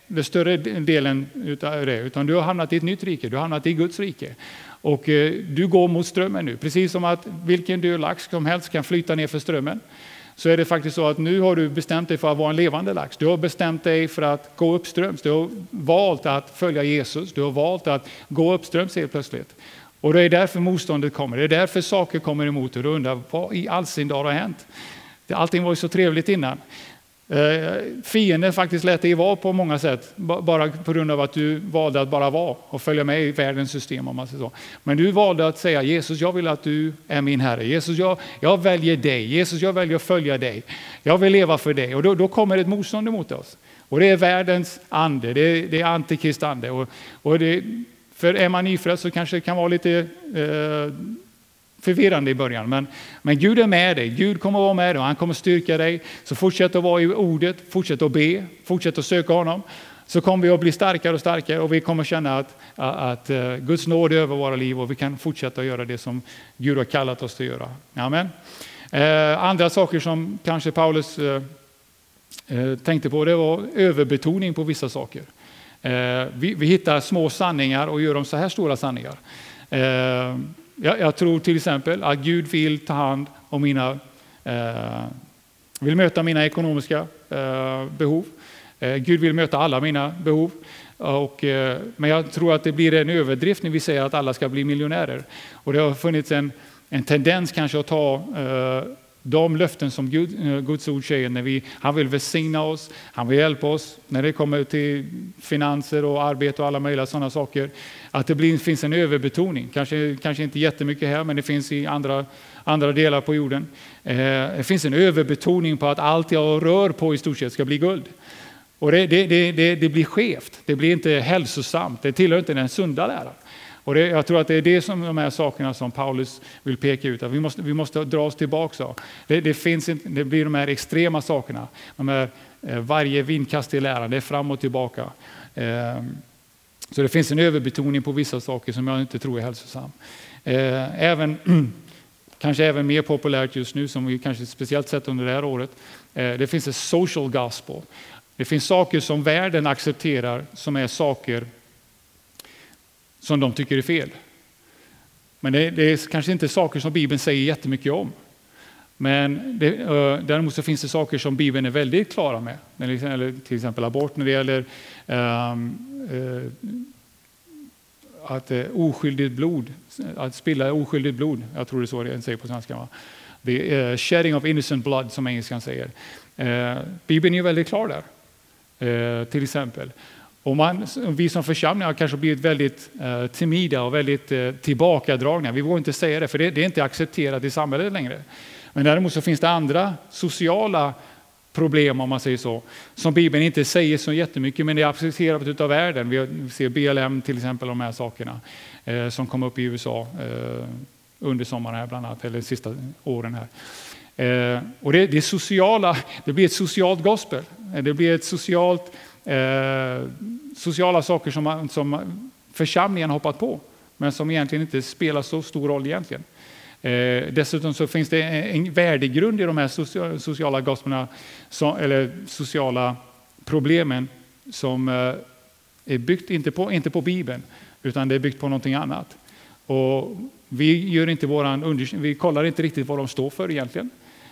den större delen utav det, utan du har hamnat i ett nytt rike, du har hamnat i Guds rike. Och eh, du går mot strömmen nu, precis som att vilken död lax som helst kan flyta ner för strömmen. Så är det faktiskt så att nu har du bestämt dig för att vara en levande lax. Du har bestämt dig för att gå uppströms. Du har valt att följa Jesus. Du har valt att gå uppströms helt plötsligt. Och det är därför motståndet kommer. Det är därför saker kommer emot dig. Du undrar, vad i all sin dag har hänt? Allting var ju så trevligt innan. Eh, fienden faktiskt lät dig vara på många sätt. Bara på grund av att du valde att bara vara och följa med i världens system. Om man säger så. Men du valde att säga, Jesus, jag vill att du är min Herre. Jesus, jag, jag väljer dig. Jesus, jag väljer att följa dig. Jag vill leva för dig. Och då, då kommer ett motstånd emot oss. Och det är världens ande. Det är, det är antikrist ande. Och, och det, för är man nyfrälst så kanske det kan vara lite eh, förvirrande i början. Men, men Gud är med dig. Gud kommer att vara med dig och han kommer styrka dig. Så fortsätt att vara i ordet. Fortsätt att be. Fortsätt att söka honom. Så kommer vi att bli starkare och starkare. Och vi kommer känna att, att, att Guds nåd är över våra liv. Och vi kan fortsätta att göra det som Gud har kallat oss att göra. Amen. Eh, andra saker som kanske Paulus eh, tänkte på, det var överbetoning på vissa saker. Eh, vi, vi hittar små sanningar och gör dem så här stora sanningar. Eh, jag, jag tror till exempel att Gud vill ta hand om mina, eh, vill möta mina ekonomiska eh, behov. Eh, Gud vill möta alla mina behov. Och, eh, men jag tror att det blir en överdrift när vi säger att alla ska bli miljonärer. Och det har funnits en, en tendens kanske att ta eh, de löften som Gud, Guds ord säger, när vi, han vill välsigna oss, han vill hjälpa oss när det kommer till finanser och arbete och alla möjliga sådana saker. Att det blir, finns en överbetoning, kanske, kanske inte jättemycket här, men det finns i andra, andra delar på jorden. Eh, det finns en överbetoning på att allt jag rör på i stort sett ska bli guld. Och det, det, det, det, det blir skevt, det blir inte hälsosamt, det tillhör inte den sunda läran. Och det, jag tror att det är det som de här sakerna som Paulus vill peka ut. Att vi, måste, vi måste dra oss tillbaka. Det, det, finns inte, det blir de här extrema sakerna. De här, eh, varje vindkast i läran, det är fram och tillbaka. Eh, så det finns en överbetoning på vissa saker som jag inte tror är hälsosam. Eh, även, kanske även mer populärt just nu, som vi kanske speciellt sett under det här året. Eh, det finns ett social gospel. Det finns saker som världen accepterar som är saker som de tycker är fel. Men det, det är kanske inte saker som Bibeln säger jättemycket om. Men det, uh, däremot så finns det saker som Bibeln är väldigt klara med. Eller till exempel abort, när det gäller um, uh, att uh, oskyldigt blod, att spilla oskyldigt blod. Jag tror det är så det säger på svenska. Va? Det är uh, shedding of innocent blood, som engelskan säger. Uh, Bibeln är väldigt klar där. Uh, till exempel. Och man, vi som församling har kanske blivit väldigt eh, timida och väldigt eh, tillbakadragna. Vi vågar inte säga det, för det, det är inte accepterat i samhället längre. Men däremot så finns det andra sociala problem, om man säger så, som Bibeln inte säger så jättemycket, men det är accepterat av världen. Vi ser B L M till exempel, de här sakerna eh, som kom upp i U S A eh, under sommaren här bland annat, eller de sista åren här. Eh, och det, det är sociala, det blir ett socialt gospel. Det blir ett socialt Eh, sociala saker som, som församlingen hoppat på, men som egentligen inte spelar så stor roll egentligen. Eh, dessutom så finns det en, en värdegrund i de här sociala, sociala gospelna, som, eller sociala problemen, som eh, är byggt inte på, inte på Bibeln, utan det är byggt på någonting annat. Och vi gör inte våran undersökning, vi kollar inte riktigt vad de står för egentligen.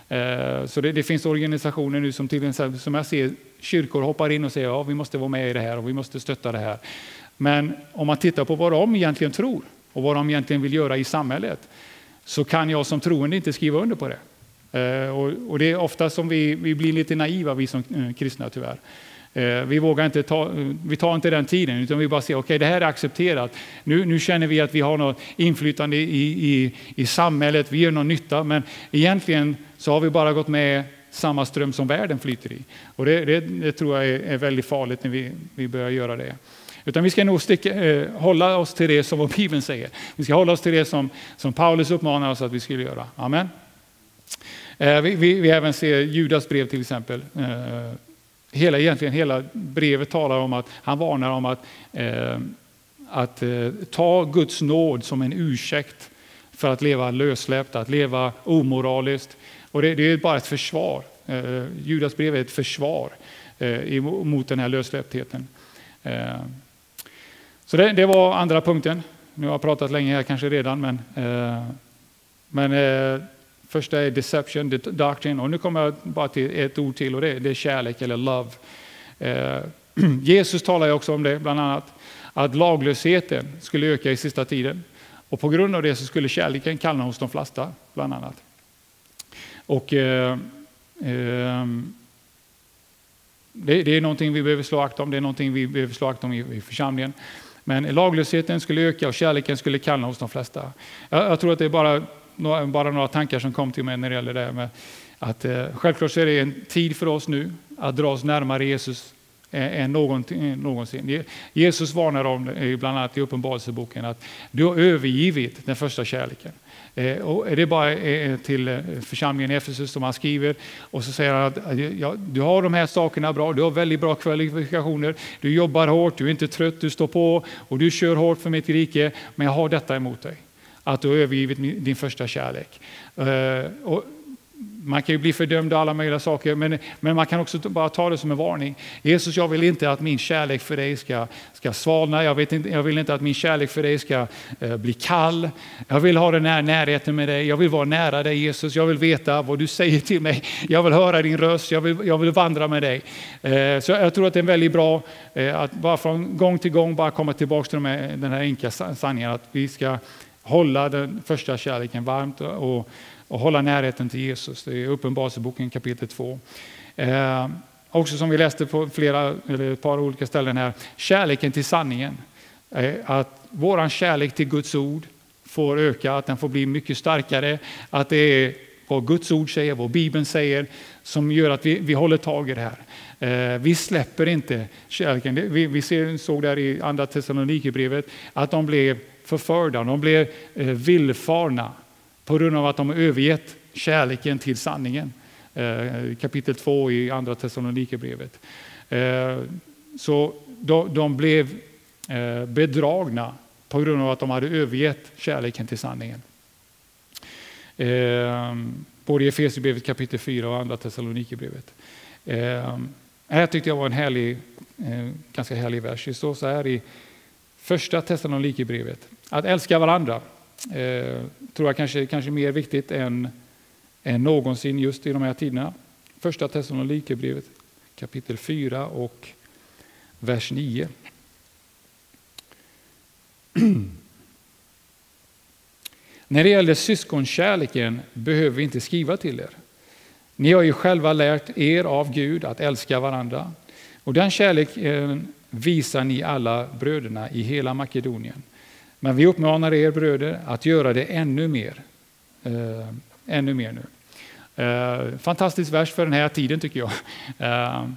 Så det, det finns organisationer nu som till exempel, som jag ser, kyrkor hoppar in och säger ja, vi måste vara med i det här och vi måste stötta det här. Men om man tittar på vad de egentligen tror och vad de egentligen vill göra i samhället, så kan jag som troende inte skriva under på det. Och, och det är ofta som vi, vi blir lite naiva, vi som kristna tyvärr. Vi vågar inte ta, vi tar inte den tiden, utan vi bara säger okej, okay, det här är accepterat. Nu, nu känner vi att vi har något inflytande i, i, i samhället, vi gör någon nytta, men egentligen så har vi bara gått med samma ström som världen flyter i. Och det, det, det tror jag är, är väldigt farligt när vi, vi börjar göra det. Utan vi ska nog sticka, eh, hålla oss till det som vår Bibeln säger. Vi ska hålla oss till det som, som Paulus uppmanar oss att vi skulle göra. Amen. Eh, vi, vi, vi även ser Judas brev till exempel. Eh, hela, egentligen hela brevet talar om att han varnar om att, eh, att eh, ta Guds nåd som en ursäkt för att leva lössläppt, att leva omoraliskt. Och det, det är bara ett försvar. Eh, Judas brev är ett försvar eh, mot den här lössläpptheten. Eh, så det, det var andra punkten. Nu har jag pratat länge här kanske redan, men, eh, men eh, första är deception, doctrine, och nu kommer jag bara till ett ord till, och det, det är kärlek eller love. Eh, Jesus talar ju också om det, bland annat att laglösheten skulle öka i sista tiden, och på grund av det så skulle kärleken kallna hos de flesta, bland annat. Och eh, eh, det, det är någonting vi behöver slå akt om, det är någonting vi behöver slå akt om i, i församlingen. Men laglösheten skulle öka och kärleken skulle kallna hos de flesta. Jag, jag tror att det är bara några, bara några tankar som kom till mig när det gäller det. Med att, eh, självklart så är det en tid för oss nu att dra oss närmare Jesus eh, än någonsin. Jesus varnar om det, bland annat i Uppenbarelseboken, att du har övergivit den första kärleken. Eh, och det är bara eh, till församlingen i Efesus som han skriver, och så säger han att ja, du har de här sakerna bra, du har väldigt bra kvalifikationer, du jobbar hårt, du är inte trött, du står på och du kör hårt för mitt rike, men jag har detta emot dig, att du har övergivit din första kärlek. Eh, och man kan ju bli fördömd av alla möjliga saker, men, men man kan också bara ta det som en varning. Jesus, jag vill inte att min kärlek för dig ska, ska svalna. Jag, vet inte, jag vill inte att min kärlek för dig ska eh, bli kall. Jag vill ha den här närheten med dig. Jag vill vara nära dig, Jesus. Jag vill veta vad du säger till mig. Jag vill höra din röst. Jag vill, jag vill vandra med dig. Eh, så jag tror att det är väldigt bra eh, att bara från gång till gång bara komma tillbaka till de här, den här enkla sanningen, att vi ska hålla den första kärleken varmt och och hålla närheten till Jesus. Det är Uppenbarelseboken kapitel två. Eh, också som vi läste på flera, eller ett par olika ställen här, kärleken till sanningen. Eh, att våran kärlek till Guds ord får öka, att den får bli mycket starkare. Att det är vad Guds ord säger, vad Bibeln säger, som gör att vi, vi håller tag i det här. Eh, vi släpper inte kärleken. Vi, vi ser, såg där i andra Thessalonikerbrevet att de blev förförda, de blev eh, villfarna på grund av att de övergett kärleken till sanningen. Eh, kapitel två i andra Thessalonikerbrevet. Eh, så de, de blev eh, bedragna på grund av att de hade övergett kärleken till sanningen. Eh, både i Efesierbrevet kapitel fyra och andra Thessalonikerbrevet. Eh, här tyckte jag var en härlig, eh, ganska härlig vers. Det står så här i första Thessalonikerbrevet: att älska varandra. Eh, tror jag kanske, kanske mer viktigt än, än någonsin just i de här tiderna. Första Thessalonikerbrevet kapitel fyra och vers nio. När det gäller syskonkärleken behöver vi inte skriva till er. Ni har ju själva lärt er av Gud att älska varandra, och den kärleken visar ni alla bröderna i hela Makedonien. Men vi uppmanar er bröder att göra det ännu mer. Eh, ännu mer nu. Eh, fantastisk vers för den här tiden tycker jag. Eh,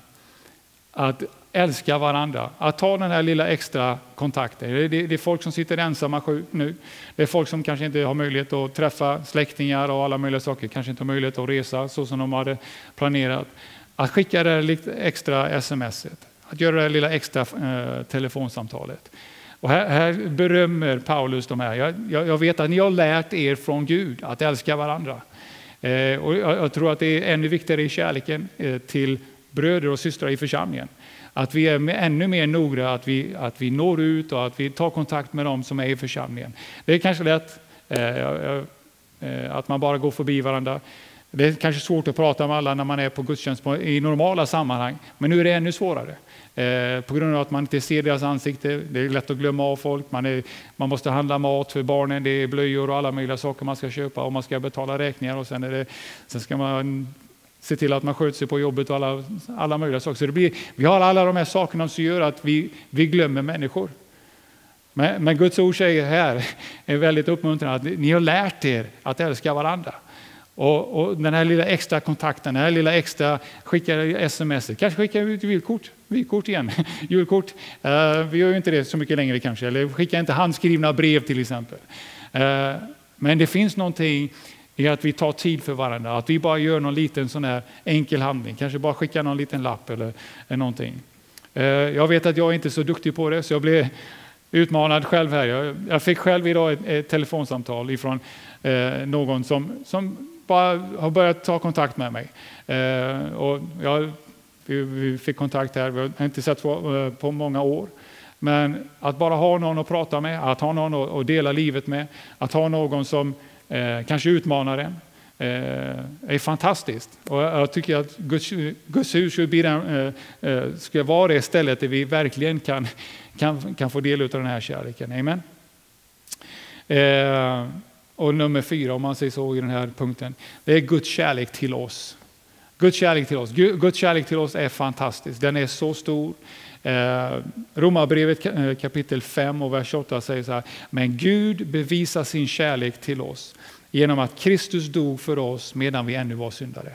att älska varandra. Att ta den här lilla extra kontakten. Det, det, det är folk som sitter ensamma nu. Det är folk som kanske inte har möjlighet att träffa släktingar och alla möjliga saker. Kanske inte har möjlighet att resa så som de hade planerat. Att skicka det lite extra smset. Att göra det lilla extra eh, telefonsamtalet. Och här, här berömmer Paulus de här. Jag, jag, jag vet att ni har lärt er från Gud att älska varandra. Eh, och jag, jag tror att det är ännu viktigare i kärleken eh, till bröder och systrar i församlingen. Att vi är med, ännu mer noga, att vi, att vi når ut och att vi tar kontakt med dem som är i församlingen. Det är kanske lätt eh, eh, att man bara går förbi varandra. Det är kanske svårt att prata med alla när man är på gudstjänst på, i normala sammanhang. Men nu är det ännu svårare. Eh, på grund av att man inte ser deras ansikte. Det är lätt att glömma av folk. Man, är, man måste handla mat för barnen. Det är blöjor och alla möjliga saker man ska köpa. Och man ska betala räkningar. Och sen, är det, sen ska man se till att man sköter sig på jobbet och alla, alla möjliga saker. Så det blir, vi har alla de här sakerna som gör att vi, vi glömmer människor. Men, men Guds ord säger här är väldigt uppmuntrande att ni har lärt er att älska varandra. Och, och den här lilla extra kontakten, den här lilla extra skickar sms, kanske skickar ut julkort, julkort igen, julkort. Uh, vi gör ju inte det så mycket längre kanske, eller skickar inte handskrivna brev till exempel. Uh, men det finns någonting i att vi tar tid för varandra, att vi bara gör någon liten sån här enkel handling, kanske bara skickar någon liten lapp eller, eller någonting. Uh, jag vet att jag är inte så duktig på det, så jag blev utmanad själv här. Jag, jag fick själv idag ett, ett telefonsamtal ifrån uh, någon som, som bara har börjat ta kontakt med mig. Eh, och jag Vi, vi fick kontakt här, vi har inte sett på, på många år. Men att bara ha någon att prata med, att ha någon att, att dela livet med, att ha någon som eh, kanske utmanar en, eh, är fantastiskt. Och jag tycker att Guds, Guds hus ska, bli den, eh, ska vara det stället där vi verkligen kan, kan, kan få del av den här kärleken. Amen. Eh, och nummer fyra, om man säger så i den här punkten, det är Guds kärlek till oss. Guds kärlek till oss. Guds kärlek till oss är fantastisk. Den är så stor. Eh, Romarbrevet kapitel fem och vers åtta säger så här: men Gud bevisar sin kärlek till oss genom att Kristus dog för oss medan vi ännu var syndare.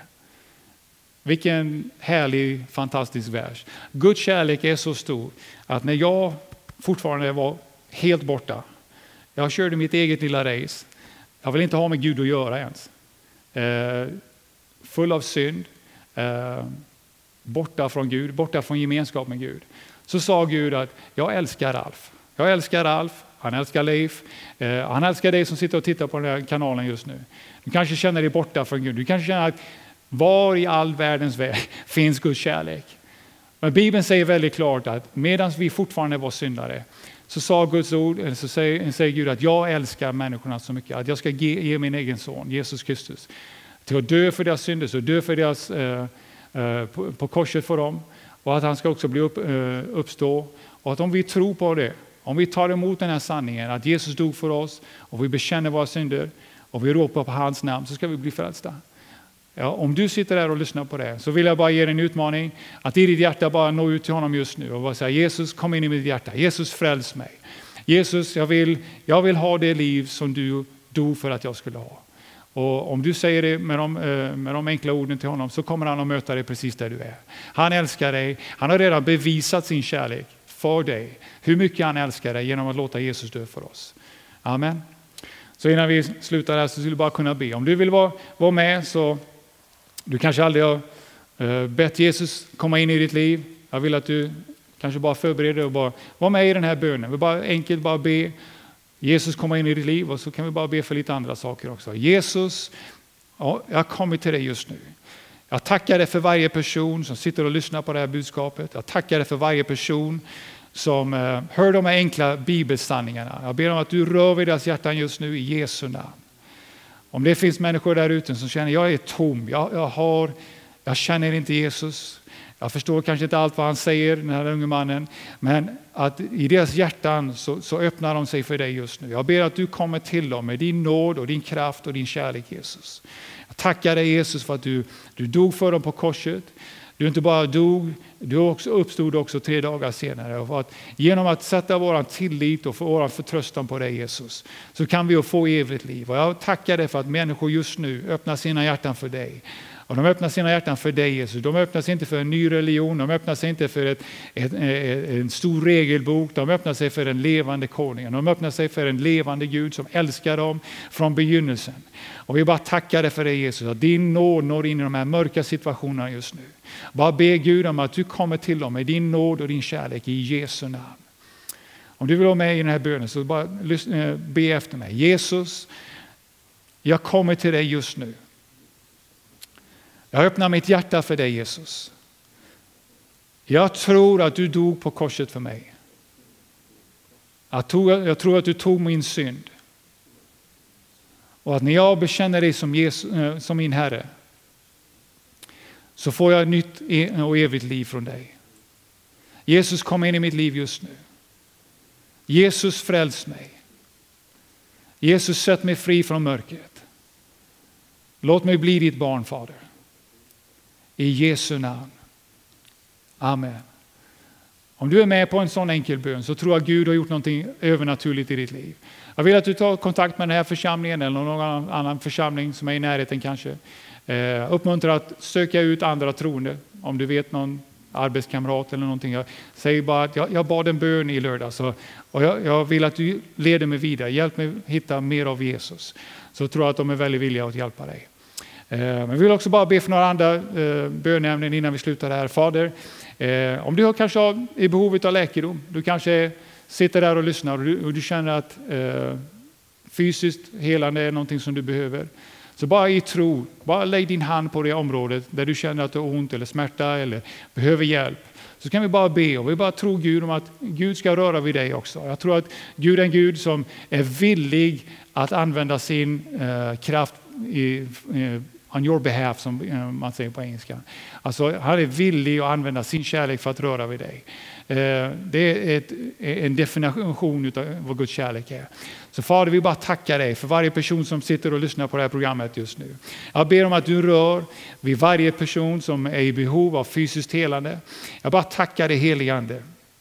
Vilken härlig, fantastisk vers. Guds kärlek är så stor att när jag fortfarande var helt borta, jag körde mitt eget lilla race, jag vill inte ha med Gud att göra ens. Eh, full av synd, eh, borta från Gud, borta från gemenskap med Gud. Så sa Gud att jag älskar Ralf. Jag älskar Ralf, han älskar Leif, eh, han älskar dig som sitter och tittar på den här kanalen just nu. Du kanske känner dig borta från Gud. Du kanske känner att var i all världens väg finns Guds kärlek. Men Bibeln säger väldigt klart att medan vi fortfarande var syndare, så sa Guds ord, eller så säger, säger Gud att jag älskar människorna så mycket att jag ska ge, ge min egen son, Jesus Kristus, till att dö för deras synder, så dö för deras, eh, eh, på, på korset för dem, och att han ska också bli upp, eh, uppstå. Och att om vi tror på det, om vi tar emot den här sanningen att Jesus dog för oss och vi bekänner våra synder och vi ropar på hans namn, så ska vi bli frälsta. Ja, om du sitter där och lyssnar på det, så vill jag bara ge dig en utmaning att i ditt hjärta bara nå ut till honom just nu och bara säga: Jesus, kom in i mitt hjärta. Jesus, fräls mig. Jesus, jag vill, jag vill ha det liv som du dog för att jag skulle ha. Och om du säger det med de, med de enkla orden till honom, så kommer han att möta dig precis där du är. Han älskar dig. Han har redan bevisat sin kärlek för dig. Hur mycket han älskar dig genom att låta Jesus dö för oss. Amen. Så innan vi slutar här så skulle vi bara kunna be. Om du vill vara, vara med, så du kanske aldrig har uh, bett Jesus komma in i ditt liv. Jag vill att du kanske bara förbereder dig och bara vara med i den här bönen. Vi bara enkelt bara be Jesus komma in i ditt liv, och så kan vi bara be för lite andra saker också. Jesus, ja, jag kommer till dig just nu. Jag tackar dig för varje person som sitter och lyssnar på det här budskapet. Jag tackar dig för varje person som uh, hör de här enkla bibelsanningarna. Jag ber om att du rör vid deras hjärtan just nu i Jesu namn. Om det finns människor där ute som känner jag är tom, jag, jag, har, jag känner inte Jesus. Jag förstår kanske inte allt vad han säger, den här unge mannen. Men att i deras hjärtan så, så öppnar de sig för dig just nu. Jag ber att du kommer till dem med din nåd och din kraft och din kärlek, Jesus. Jag tackar dig, Jesus, för att du, du dog för dem på korset. Du inte bara dog, du också uppstod också tre dagar senare. Och för att, genom att sätta vår tillit och vår förtröstan på dig, Jesus, så kan vi få evigt liv. Och jag tackar dig för att människor just nu öppnar sina hjärtan för dig. Och de öppnar sina hjärtan för dig, Jesus. De öppnar sig inte för en ny religion. De öppnar sig inte för ett, ett, ett, en stor regelbok. De öppnar sig för en levande konung. De öppnar sig för en levande Gud som älskar dem från begynnelsen. Och vi bara tackar dig för det, Jesus, att din nåd når in i de här mörka situationerna just nu. Bara be Gud om att du kommer till dem med din nåd och din kärlek i Jesu namn. Om du vill vara med i den här bönen, så bara be efter mig. Jesus, jag kommer till dig just nu. Jag öppnar mitt hjärta för dig, Jesus. Jag tror att du dog på korset för mig. Jag tror, jag tror att du tog min synd. Och att när jag bekänner dig som, Jesus, som min Herre, så får jag nytt och evigt liv från dig. Jesus, kom in i mitt liv just nu. Jesus, fräls mig. Jesus, sätt mig fri från mörkret. Låt mig bli ditt barn, Fader. I Jesu namn. Amen. Om du är med på en sån enkel bön, så tror jag Gud har gjort någonting övernaturligt i ditt liv. Jag vill att du tar kontakt med den här församlingen eller någon annan församling som är i närheten kanske. Eh, uppmuntra att söka ut andra troende. Om du vet någon arbetskamrat eller någonting. Jag säger bara att jag, jag bad en bön i lördag. Så, och jag, jag vill att du leder mig vidare. Hjälp mig hitta mer av Jesus. Så tror jag att de är väldigt villiga att hjälpa dig. Men vi vill också bara be för några andra eh, bönämnen innan vi slutar här. Fader, eh, om du kanske är i behovet av läkedom, du kanske sitter där och lyssnar och du, och du känner att eh, fysiskt helande är någonting som du behöver, Så bara i tro, bara lägg din hand på det området där du känner att du har ont eller smärta eller behöver hjälp. Så kan vi bara be och vi bara tror Gud om att Gud ska röra vid dig också. Jag tror att Gud är en Gud som är villig att använda sin eh, kraft i, eh, on your behalf, som eh, man säger på engelska. Alltså han är villig att använda sin kärlek för att röra vid dig. Eh, det är ett, en definition av vad Guds kärlek är. Så Fader, vi bara tackar dig för varje person som sitter och lyssnar på det här programmet just nu. Jag ber om att du rör vid varje person som är i behov av fysiskt helande. Jag bara tackar dig, helige Ande.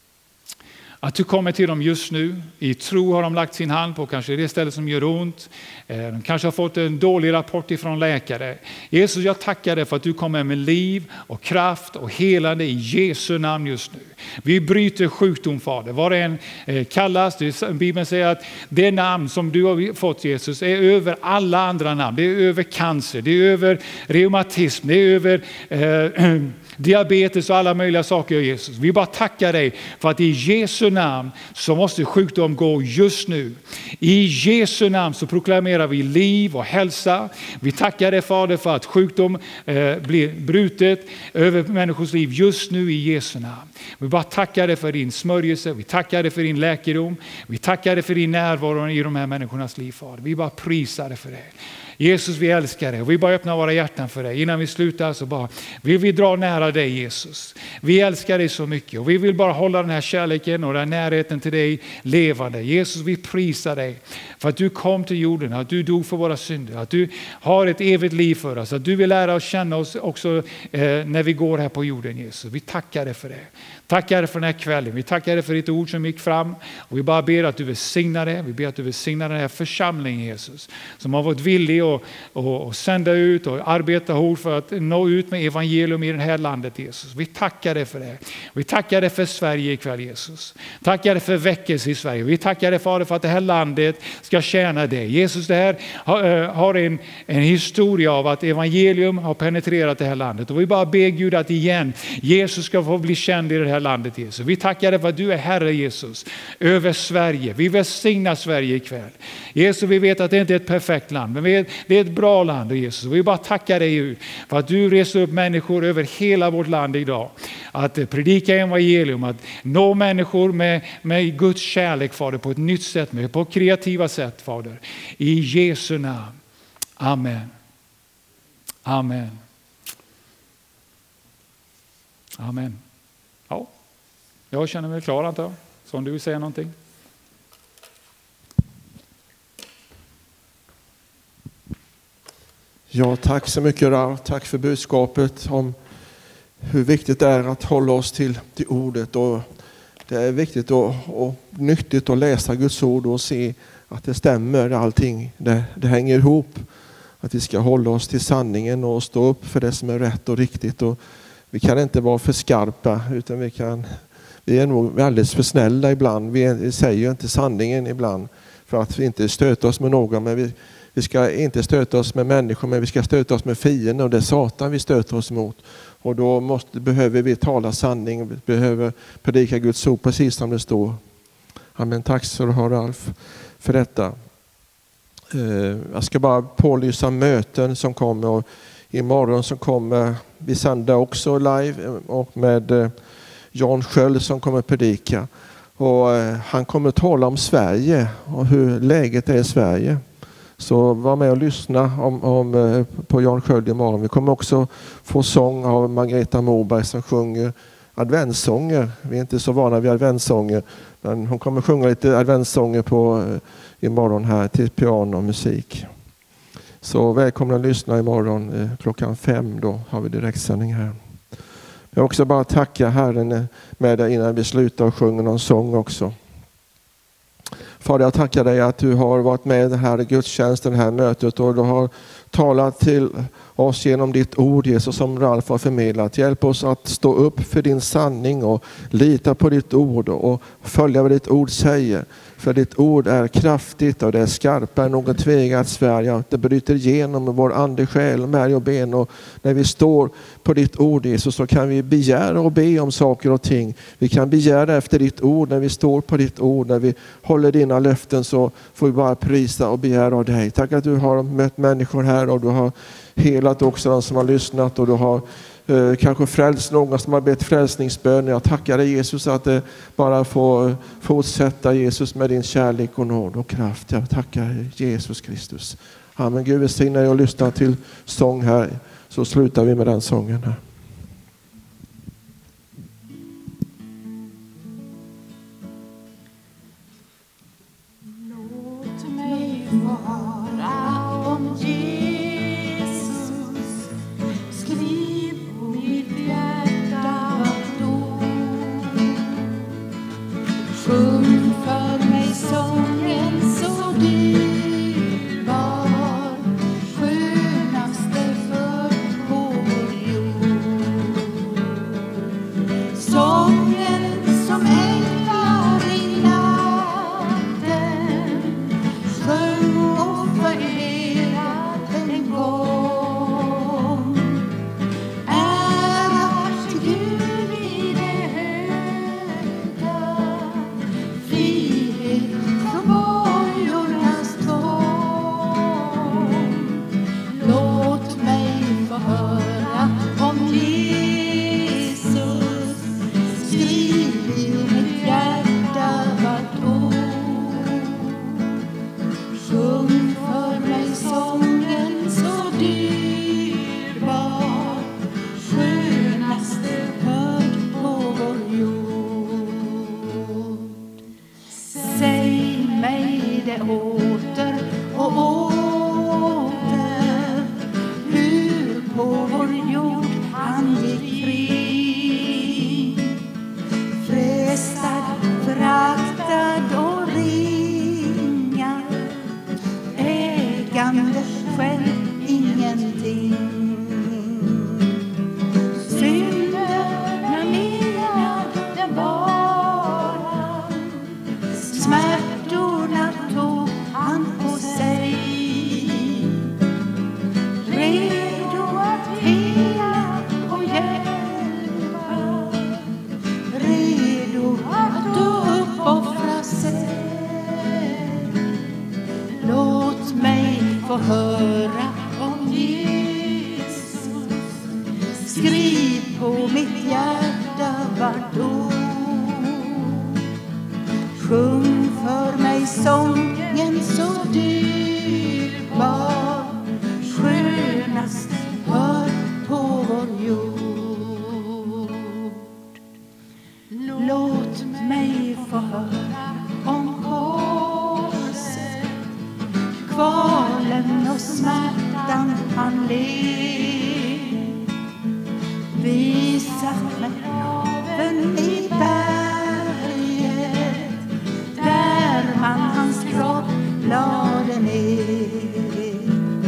Att du kommer till dem just nu. I tro har de lagt sin hand på kanske det stället som gör ont. De kanske har fått en dålig rapport ifrån läkare. Jesus, jag tackar dig för att du kommer med liv och kraft och helande i Jesu namn just nu. Vi bryter sjukdom, Fader. Var det än kallas, Bibeln säger att det namn som du har fått, Jesus, är över alla andra namn. Det är över cancer, det är över reumatism, det är över eh, diabetes och alla möjliga saker, Jesus. Vi bara tackar dig för att i Jesu namn så måste sjukdom gå just nu. I Jesu namn så proklamerar vi liv och hälsa. Vi tackar dig, Fader, för att sjukdom eh, blir brutet över människors liv just nu i Jesu namn. Vi bara tackar dig för din smörjelse. Vi tackar dig för din läkedom. Vi tackar dig för din närvaro i de här människornas liv, Fader. Vi bara prisar dig för det. Jesus, vi älskar dig och vi bara öppnar våra hjärtan för dig. Innan vi slutar så bara vill vi dra nära dig, Jesus. Vi älskar dig så mycket och vi vill bara hålla den här kärleken och den här närheten till dig levande. Jesus, vi prisar dig för att du kom till jorden, att du dog för våra synder, att du har ett evigt liv för oss, att du vill lära oss känna oss också eh, när vi går här på jorden, Jesus. Vi tackar dig för det. Tackar dig för den här kvällen. Vi tackar dig för ditt ord som gick fram. Och vi bara ber att du välsignar det. Vi ber att du välsignar den här församlingen, Jesus. Som har varit villig att och, och sända ut och arbeta hårt för att nå ut med evangelium i det här landet, Jesus. Vi tackar dig för det. Vi tackar dig för Sverige ikväll, Jesus. Tackar dig för väckelse i Sverige. Vi tackar dig, Fader, för att det här landet ska tjäna dig. Jesus, det här har, har en, en historia av att evangelium har penetrerat det här landet. Och vi bara ber Gud att igen Jesus ska få bli känd i det här landet, Jesus. Vi tackar dig för att du är Herre, Jesus, över Sverige. Vi välsignar Sverige ikväll. Jesus, vi vet att det inte är ett perfekt land, men det är ett bra land, Jesus. Vi bara tackar dig, Gud, för att du reser upp människor över hela vårt land idag. Att predika evangelium, att nå människor med, med Guds kärlek, Fader, på ett nytt sätt, med, på kreativa sätt, Fader. I Jesu namn. Amen. Amen. Amen. Ja, jag känner mig klar, antar jag. Så om du vill säga någonting. Ja, tack så mycket, Ralf. Tack för budskapet om hur viktigt det är att hålla oss till, till ordet. Och det är viktigt och, och nyttigt att läsa Guds ord och se att det stämmer allting. Det, det hänger ihop. Att vi ska hålla oss till sanningen och stå upp för det som är rätt och riktigt. Och vi kan inte vara för skarpa, utan vi kan... Vi är nog väldigt för snälla ibland. Vi, är, vi säger inte sanningen ibland för att vi inte stöter oss med någon. Men vi, vi ska inte stöta oss med människor, men vi ska stöta oss med fienden, och det är Satan vi stöter oss mot. Och då måste, behöver vi tala sanning, vi behöver predika Guds ord precis som det står. Amen. Tack så du har, Ralf, för detta. Jag ska bara pålysa möten som kommer, och imorgon som kommer vi sända också live och med Jan Sköld som kommer predika. Och han kommer tala om Sverige och hur läget är i Sverige. Så var med och lyssna om, om, på Jan Sköld imorgon. Vi kommer också få sång av Margareta Moberg som sjunger adventssånger. Vi är inte så vana vid adventssånger, men hon kommer sjunga lite adventssånger på imorgon här till piano och musik. Så välkomna att lyssna imorgon klockan fem, då har vi direktsändning här. Jag också bara tacka Herren med dig innan vi slutar och sjunger någon sång också. Fader, jag tackar dig att du har varit med i den här gudstjänsten, det här mötet, och du har talat till oss genom ditt ord, Jesus, som Ralf har förmedlat. Hjälp oss att stå upp för din sanning och lita på ditt ord och följa vad ditt ord säger. För ditt ord är kraftigt och det är skarpare än någon tvegat svärd. Ja, det bryter igenom vår ande, själ, märg och ben. Och när vi står på ditt ord, Jesus, så kan vi begära och be om saker och ting. Vi kan begära efter ditt ord när vi står på ditt ord. När vi håller dina löften så får vi bara prisa och begära av dig. Tack att du har mött människor här och du har helat också de som har lyssnat och du har Eh, kanske frälst någon som har bett frälsningsbön. Jag tackar dig, Jesus, att det bara får fortsätta, Jesus, med din kärlek och nåd och kraft. Jag tackar Jesus Kristus. Amen. Gud välsigne dig och lyssna till sång här, så slutar vi med den sången här. Låt mig vara om Jesus. Skriv mitt hjärta ord. Sjung för mig sången så dyrbar, skönaste för vår jord. Sången som änglar i natten sjöng och förnerat en gång. Ära till Gud i det höga, frihet från bojornas tvång. Låt mig få höra om Jesus. Skriv i mitt hjärta vart ord. Sjung för mig sången så dyrbar, skönaste hörd på vår jord. Säg mig det åter och åter, hur på vår jord han gick fri. Frestad, föraktad och ringa, ägande själv ingenting. Synderna mina, det var han. Smärtorna tog han på sig. Redo att hela och hjälpa, redo att uppoffra sig. Låt mig få höra om Jesus. Skriv på mitt hjärta vart ord. Sjung för mig sången så dyrbar, skönast hör på vår jord. Låt mig få höra om korset, kvalen och smärtan han led. Visa mig graven i berget, där man hans kropp lade ner.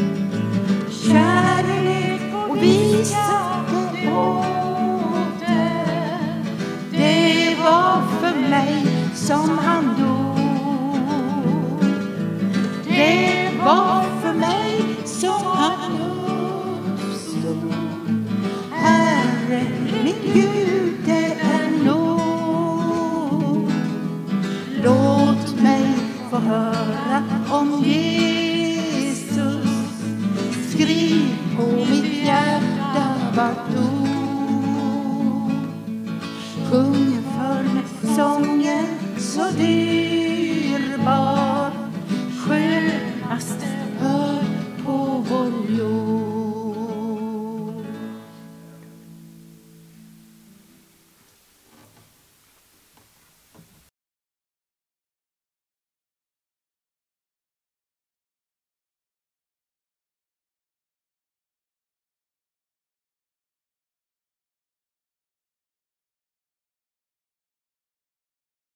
Kärlek och visa det åter, det var för mig som han dog. Det var för mig som han uppstod. Herre, min Gud, det är nog. Låt mig få höra om Jesus. Skriv på mitt hjärta vart ord.